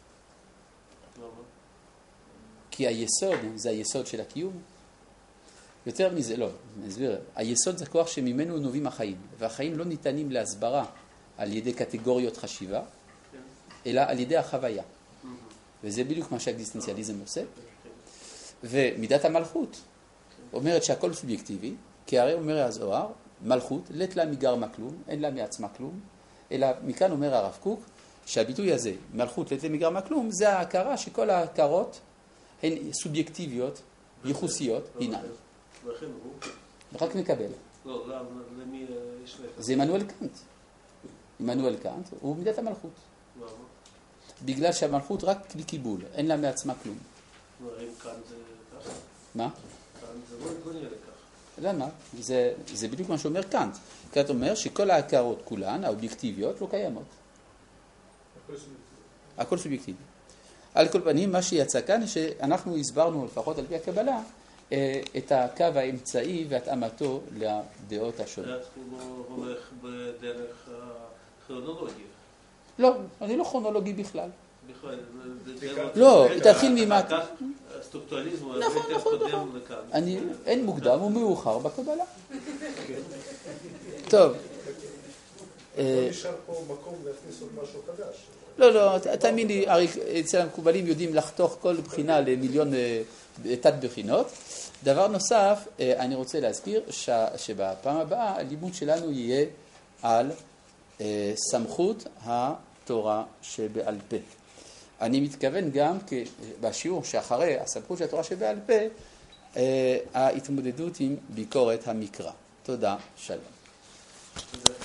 כי היסוד זה היסוד של הקיום. יותר מזה, לא, נסביר. היסוד זה כוח שממנו נובעים החיים, והחיים לא ניתנים להסברה על ידי קטגוריות חשיבה, אלא על ידי החוויה. וזה בדיוק מה שהאקזיסטנציאליזם עושה. ומידת המלכות אומרת שהכל סובייקטיבי, כי הרי אומר הזוהר, מלכות, לית לה מגרמה כלום, אין לה מעצמה כלום, אלא מכאן אומר הרב קוק, שהביטוי הזה, מלכות, לית לה מגרמה כלום, זה ההכרה שכל ההכרות הן סובייקטיביות, ייחוסיות, הינן. ולכן הוא? רק מקבל. לא, למי יש לך? זה עמנואל קאנט. עמנואל קאנט הוא מידת המלכות. למה? בגלל שהמלכות רק כלי קיבול, אין לה מעצמה כלום. אם כאן זה ככה? מה? כאן זה לא נראה לכך. למה? זה, זה בדיוק מה שאומר קאנט. קאנט אומר שכל ההכרות כולן, האובייקטיביות, לא קיימות. הכל סובייקטיבי. הכל סובייקטיבי. על כל פנים, מה שיצא כאן, שאנחנו הסברנו, לפחות על פי הקבלה, את הקו האמצעי והתאמתו לדעות השונות. הוא לא הולך בדרך כרונולוגיה. לא, אני לא כרונולוגי בכלל. בכלל, לא, תתחיל ממה... הסטרוקטורליזם הוא נכון, יותר נכון, קודם נכון. לכאן. אני, אין מוקדם ומאוחר בקבלה. טוב. לא נשאר פה מקום להכניס עוד משהו חדש. לא, לא, תאמין לי, אצל המקובלים יודעים לחתוך כל בחינה למיליון תת בחינות. דבר נוסף, אני רוצה להזכיר שבפעם הבאה הלימוד שלנו יהיה על סמכות התורה שבעל פה. אני מתכוון גם בשיעור שאחרי הסמכות של התורה שבעל פה, ההתמודדות עם ביקורת המקרא. תודה, שלום.